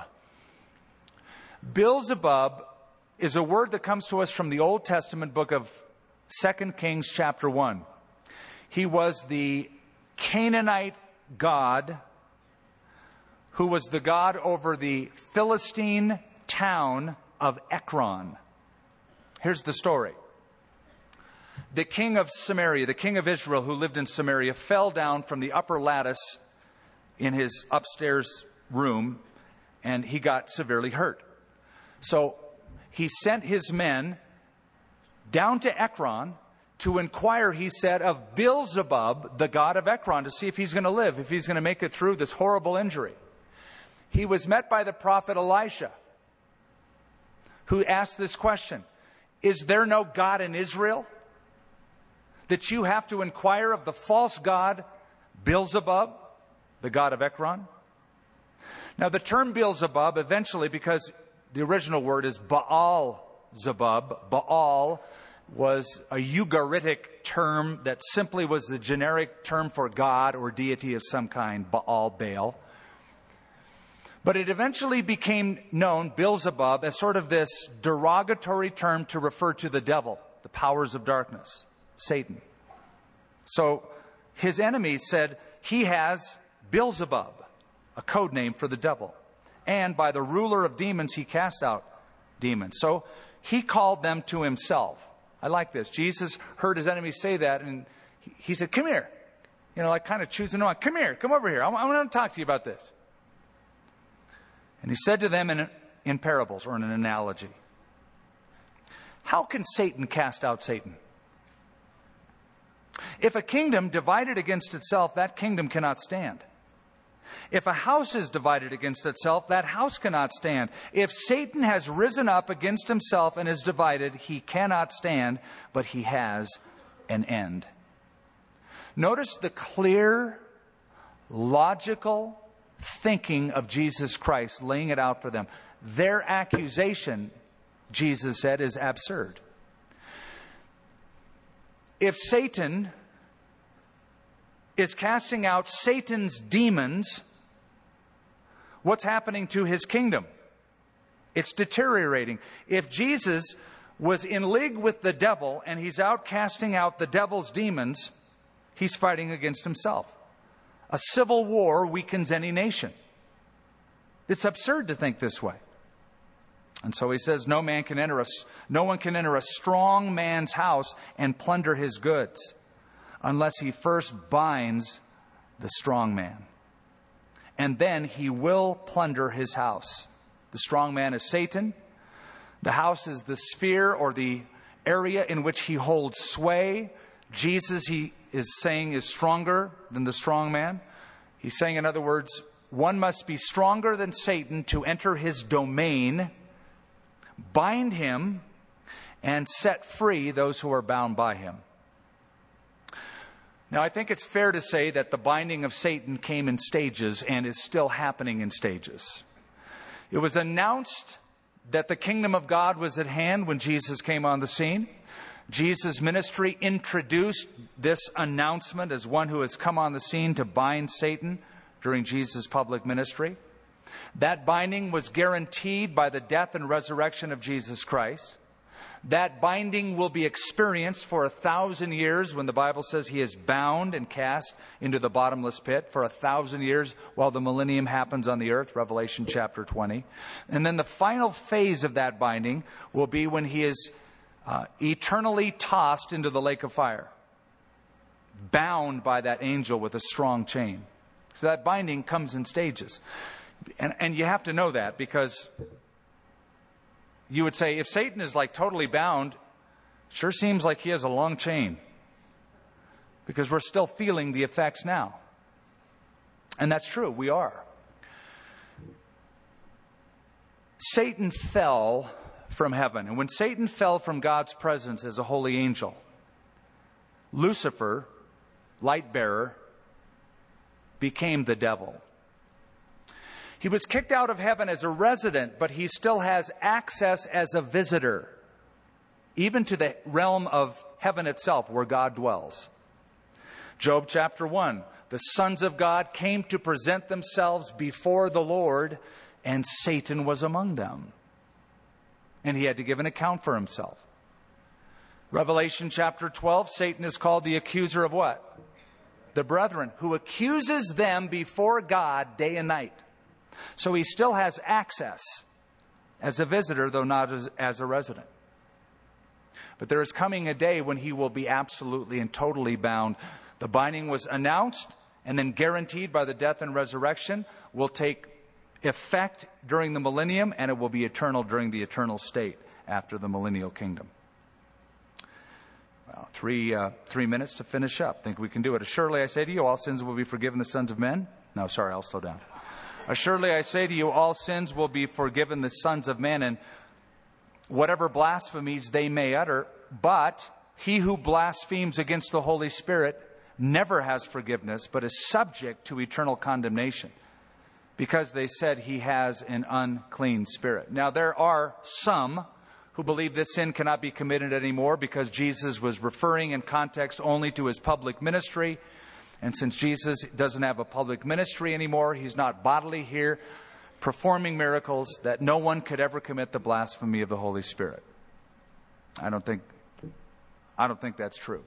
Beelzebub is a word that comes to us from the Old Testament book of 2 Kings chapter 1. He was the Canaanite god who was the god over the Philistine town of Ekron. Here's the story. The king of Samaria, the king of Israel who lived in Samaria, fell down from the upper lattice in his upstairs room, and he got severely hurt. So he sent his men down to Ekron to inquire, he said, of Beelzebub, the god of Ekron, to see if he's going to live, if he's going to make it through this horrible injury. He was met by the prophet Elisha, who asked this question, is there no God in Israel that you have to inquire of the false god Beelzebub, the god of Ekron? Now the term Beelzebub eventually, because the original word is Baal Beelzebub. Baal was a Ugaritic term that simply was the generic term for God or deity of some kind, Baal. But it eventually became known, Beelzebub, as sort of this derogatory term to refer to the devil, the powers of darkness, Satan. So his enemies said he has Beelzebub, a code name for the devil. And by the ruler of demons, he casts out demons. So he called them to himself. I like this. Jesus heard his enemies say that, and he said, come here. Like kind of choosing them on. Come here. Come over here. I want to talk to you about this. And he said to them in parables, or in an analogy, how can Satan cast out Satan? If a kingdom divided against itself, that kingdom cannot stand. If a house is divided against itself, that house cannot stand. If Satan has risen up against himself and is divided, he cannot stand, but he has an end. Notice the clear, logical thinking of Jesus Christ, laying it out for them. Their accusation, Jesus said, is absurd. If Satan is casting out Satan's demons, what's happening to his kingdom? It's deteriorating. If Jesus was in league with the devil and he's out casting out the devil's demons, he's fighting against himself. A civil war weakens any nation. It's absurd to think this way. And so he says, no one can enter a strong man's house and plunder his goods unless he first binds the strong man. And then he will plunder his house. The strong man is Satan. The house is the sphere or the area in which he holds sway. Jesus, he is saying, is stronger than the strong man. He's saying, in other words, one must be stronger than Satan to enter his domain, bind him, and set free those who are bound by him. Now, I think it's fair to say that the binding of Satan came in stages and is still happening in stages. It was announced that the kingdom of God was at hand when Jesus came on the scene. Jesus' ministry introduced this announcement as one who has come on the scene to bind Satan during Jesus' public ministry. That binding was guaranteed by the death and resurrection of Jesus Christ. That binding will be experienced for 1,000 years when the Bible says he is bound and cast into the bottomless pit for 1,000 years while the millennium happens on the earth, Revelation chapter 20. And then the final phase of that binding will be when he is eternally tossed into the lake of fire, bound by that angel with a strong chain. So that binding comes in stages. And you have to know that, because you would say, if Satan is like totally bound, sure seems like he has a long chain, because we're still feeling the effects now. And that's true, we are. Satan fell from heaven. And when Satan fell from God's presence as a holy angel, Lucifer, light bearer, became the devil. He was kicked out of heaven as a resident, but he still has access as a visitor, even to the realm of heaven itself where God dwells. Job chapter 1, the sons of God came to present themselves before the Lord, and Satan was among them. And he had to give an account for himself. Revelation chapter 12, Satan is called the accuser of what? The brethren, who accuses them before God day and night. So he still has access as a visitor, though not as a resident. But there is coming a day when he will be absolutely and totally bound. The binding was announced and then guaranteed by the death and resurrection, will take effect during the millennium, and it will be eternal during the eternal state after the millennial kingdom. Well, three minutes to finish up. Think we can do it. Assuredly, I say to you, all sins will be forgiven the sons of men. No, sorry, I'll slow down. Assuredly, I say to you, all sins will be forgiven the sons of men, and whatever blasphemies they may utter. But he who blasphemes against the Holy Spirit never has forgiveness, but is subject to eternal condemnation, because they said he has an unclean spirit. Now, there are some who believe this sin cannot be committed anymore because Jesus was referring in context only to his public ministry. And since Jesus doesn't have a public ministry anymore, he's not bodily here performing miracles, that no one could ever commit the blasphemy of the Holy Spirit. I don't think that's true.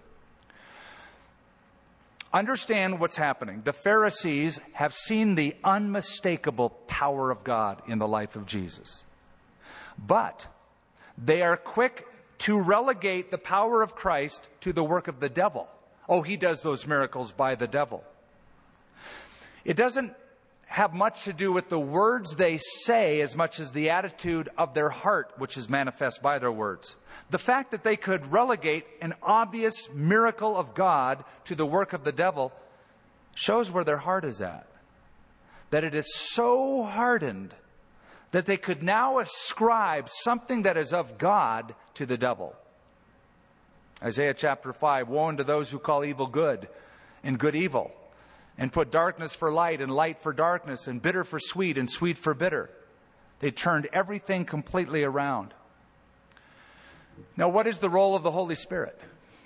Understand what's happening. The Pharisees have seen the unmistakable power of God in the life of Jesus. But they are quick to relegate the power of Christ to the work of the devil. Oh, he does those miracles by the devil. It doesn't have much to do with the words they say as much as the attitude of their heart, which is manifest by their words. The fact that they could relegate an obvious miracle of God to the work of the devil shows where their heart is at. That it is so hardened that they could now ascribe something that is of God to the devil. Isaiah chapter 5, woe unto those who call evil good and good evil, and put darkness for light and light for darkness, and bitter for sweet and sweet for bitter. They turned everything completely around. Now, what is the role of the Holy Spirit?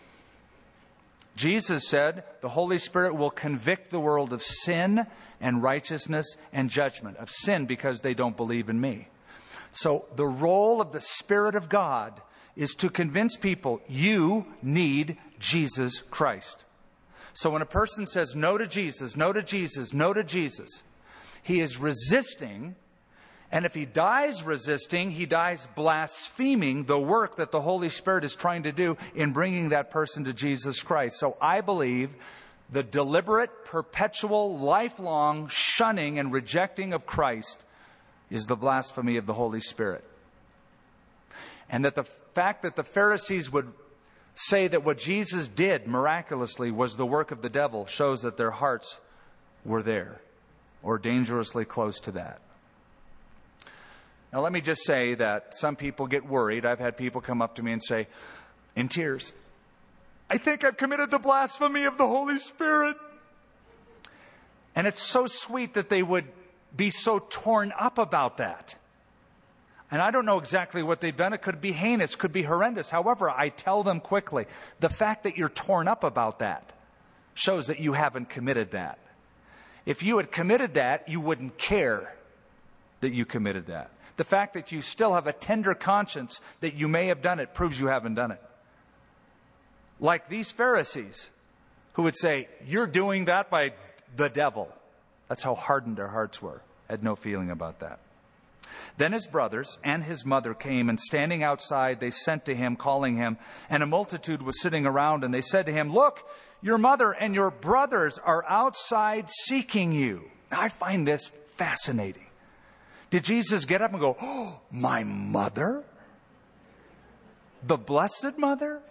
Jesus said the Holy Spirit will convict the world of sin and righteousness and judgment. Of sin because they don't believe in me. So the role of the Spirit of God is to convince people you need Jesus Christ. So when a person says no to Jesus, no to Jesus, no to Jesus, he is resisting. And if he dies resisting, he dies blaspheming the work that the Holy Spirit is trying to do in bringing that person to Jesus Christ. So I believe the deliberate, perpetual, lifelong shunning and rejecting of Christ is the blasphemy of the Holy Spirit. And that the fact that the Pharisees would say that what Jesus did miraculously was the work of the devil shows that their hearts were there, or dangerously close to that. Now let me just say that some people get worried. I've had people come up to me and say, in tears, I think I've committed the blasphemy of the Holy Spirit. And it's so sweet that they would be so torn up about that. And I don't know exactly what they've done. It could be heinous, could be horrendous. However, I tell them quickly, the fact that you're torn up about that shows that you haven't committed that. If you had committed that, you wouldn't care that you committed that. The fact that you still have a tender conscience that you may have done it proves you haven't done it. Like these Pharisees who would say, you're doing that by the devil. That's how hardened their hearts were. Had no feeling about that. Then his brothers and his mother came, and standing outside, they sent to him, calling him. And a multitude was sitting around, and they said to him, look, your mother and your brothers are outside seeking you. Now, I find this fascinating. Did Jesus get up and go, oh, my mother? The Blessed Mother?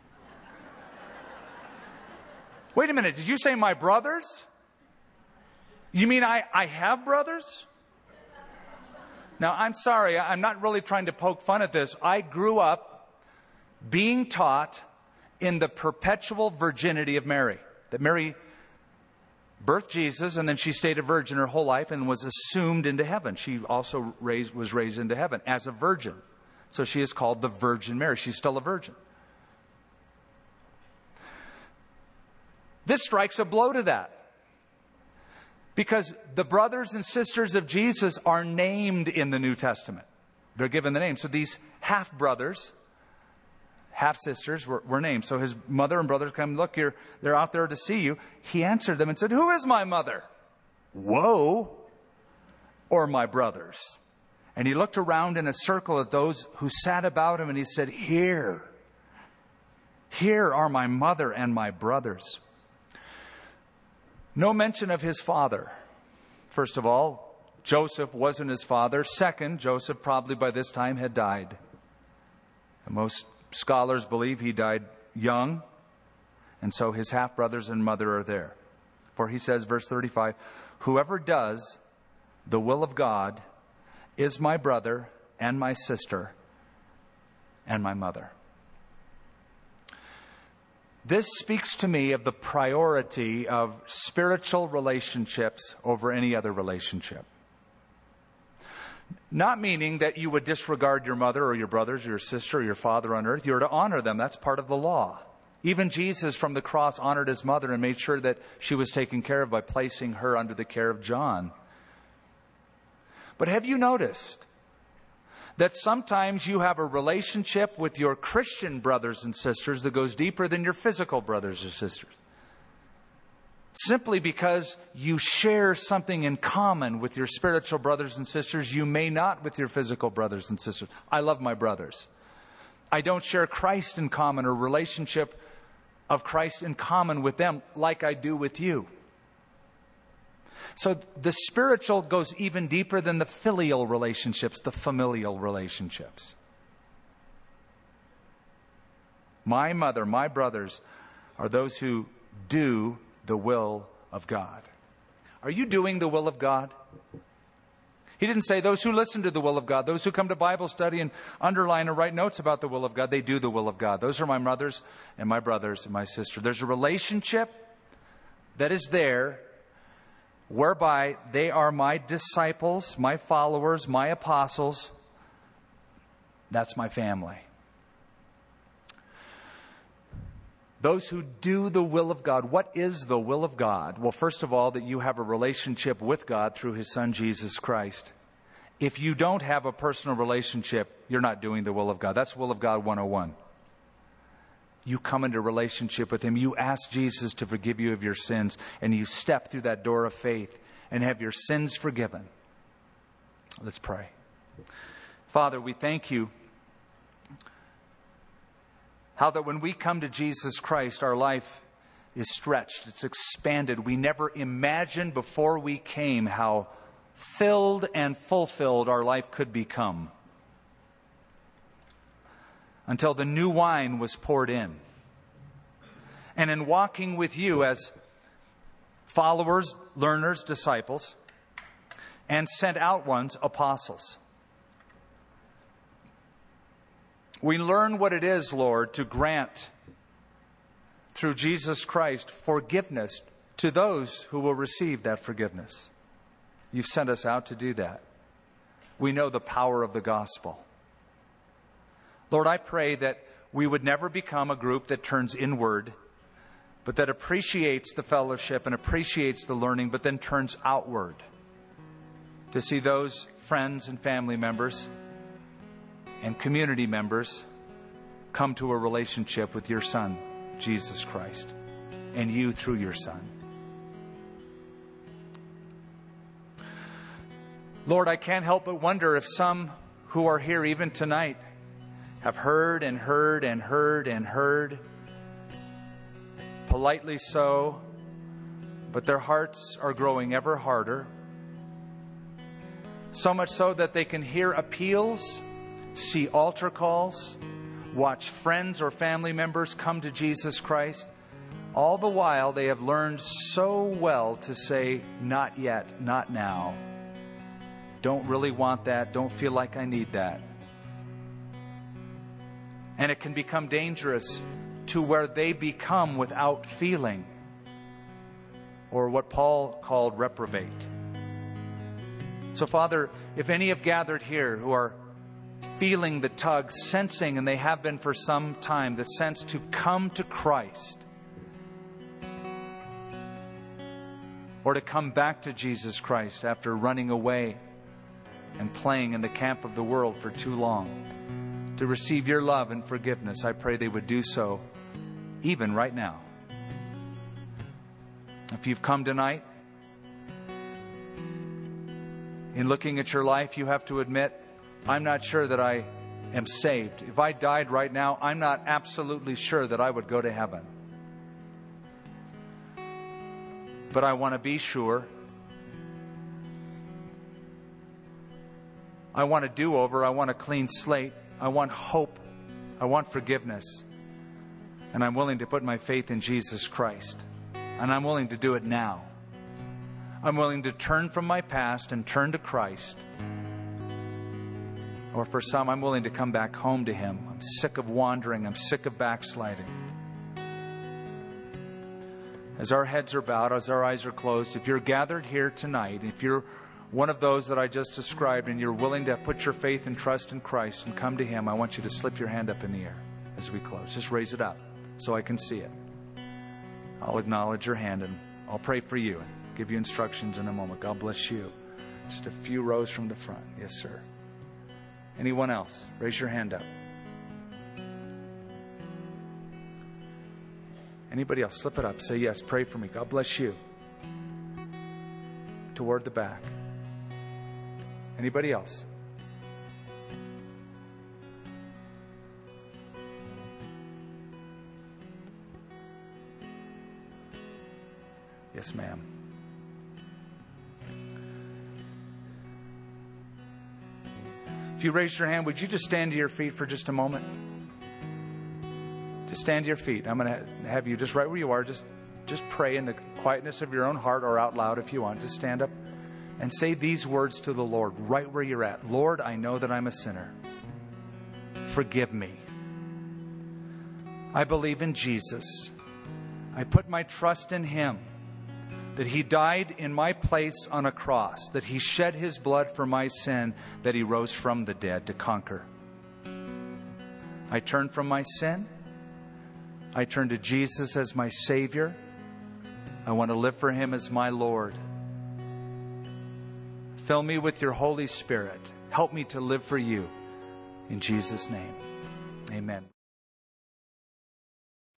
Wait a minute, did you say my brothers? You mean I have brothers? Now, I'm sorry, I'm not really trying to poke fun at this. I grew up being taught in the perpetual virginity of Mary. That Mary birthed Jesus, and then she stayed a virgin her whole life and was assumed into heaven. She also was raised into heaven as a virgin. So she is called the Virgin Mary. She's still a virgin. This strikes a blow to that. Because the brothers and sisters of Jesus are named in the New Testament. They're given the name. So these half-brothers, half-sisters were named. So his mother and brothers come, look, they're out there to see you. He answered them and said, who is my mother? Woe, or my brothers? And he looked around in a circle at those who sat about him, and he said, here are my mother and my brothers. No mention of his father. First of all, Joseph wasn't his father. Second, Joseph probably by this time had died. And most scholars believe he died young. And so his half-brothers and mother are there. For he says, verse 35, whoever does the will of God is my brother and my sister and my mother. This speaks to me of the priority of spiritual relationships over any other relationship. Not meaning that you would disregard your mother or your brothers or your sister or your father on earth. You're to honor them. That's part of the law. Even Jesus from the cross honored his mother and made sure that she was taken care of by placing her under the care of John. But have you noticed that sometimes you have a relationship with your Christian brothers and sisters that goes deeper than your physical brothers or sisters? Simply because you share something in common with your spiritual brothers and sisters, you may not with your physical brothers and sisters. I love my brothers. I don't share Christ in common or relationship of Christ in common with them like I do with you. So the spiritual goes even deeper than the filial relationships, the familial relationships. My mother, my brothers are those who do the will of God. Are you doing the will of God? He didn't say those who listen to the will of God, those who come to Bible study and underline or write notes about the will of God, they do the will of God. Those are my mothers and my brothers and my sister. There's a relationship that is there whereby they are my disciples, my followers, my apostles. That's my family. Those who do the will of God. What is the will of God? Well, first of all, that you have a relationship with God through His Son, Jesus Christ. If you don't have a personal relationship, you're not doing the will of God. That's will of God 101. You come into relationship with Him. You ask Jesus to forgive you of your sins, and you step through that door of faith and have your sins forgiven. Let's pray. Father, we thank you how that when we come to Jesus Christ, our life is stretched. It's expanded. We never imagined before we came how filled and fulfilled our life could become, until the new wine was poured in. And in walking with you as followers, learners, disciples, and sent out ones, apostles, we learn what it is, Lord, to grant, through Jesus Christ, forgiveness to those who will receive that forgiveness. You've sent us out to do that. We know the power of the gospel. Lord, I pray that we would never become a group that turns inward, but that appreciates the fellowship and appreciates the learning, but then turns outward to see those friends and family members and community members come to a relationship with your Son, Jesus Christ, and you through your Son. Lord, I can't help but wonder if some who are here even tonight have heard and heard and heard and heard, politely so, but their hearts are growing ever harder. So much so that they can hear appeals, see altar calls, watch friends or family members come to Jesus Christ. All the while they have learned so well to say, not yet, not now. Don't really want that. Don't feel like I need that. And it can become dangerous to where they become without feeling, or what Paul called reprobate. So, Father, if any have gathered here who are feeling the tug, sensing, and they have been for some time, the sense to come to Christ, or to come back to Jesus Christ after running away and playing in the camp of the world for too long, to receive your love and forgiveness, I pray they would do so even right now. If you've come tonight, in looking at your life, you have to admit, I'm not sure that I am saved. If I died right now, I'm not absolutely sure that I would go to heaven. But I want to be sure. I want a do-over. I want a clean slate. I want hope. I want forgiveness. And I'm willing to put my faith in Jesus Christ. And I'm willing to do it now. I'm willing to turn from my past and turn to Christ. Or for some, I'm willing to come back home to Him. I'm sick of wandering. I'm sick of backsliding. As our heads are bowed, as our eyes are closed, if you're gathered here tonight, if you're one of those that I just described, and you're willing to put your faith and trust in Christ and come to Him, I want you to slip your hand up in the air as we close. Just raise it up so I can see it. I'll acknowledge your hand and I'll pray for you and give you instructions in a moment. God bless you. Just a few rows from the front. Yes, sir. Anyone else? Raise your hand up. Anybody else? Slip it up. Say yes. Pray for me. God bless you. Toward the back. Anybody else? Yes, ma'am. If you raised your hand, would you just stand to your feet for just a moment? Just stand to your feet. I'm going to have you just right where you are. Just pray in the quietness of your own heart or out loud if you want. Just stand up and say these words to the Lord right where you're at. Lord, I know that I'm a sinner. Forgive me. I believe in Jesus. I put my trust in Him. That He died in my place on a cross, that He shed His blood for my sin, that He rose from the dead to conquer. I turn from my sin. I turn to Jesus as my Savior. I want to live for Him as my Lord. Fill me with your Holy Spirit. Help me to live for you. In Jesus' name, amen.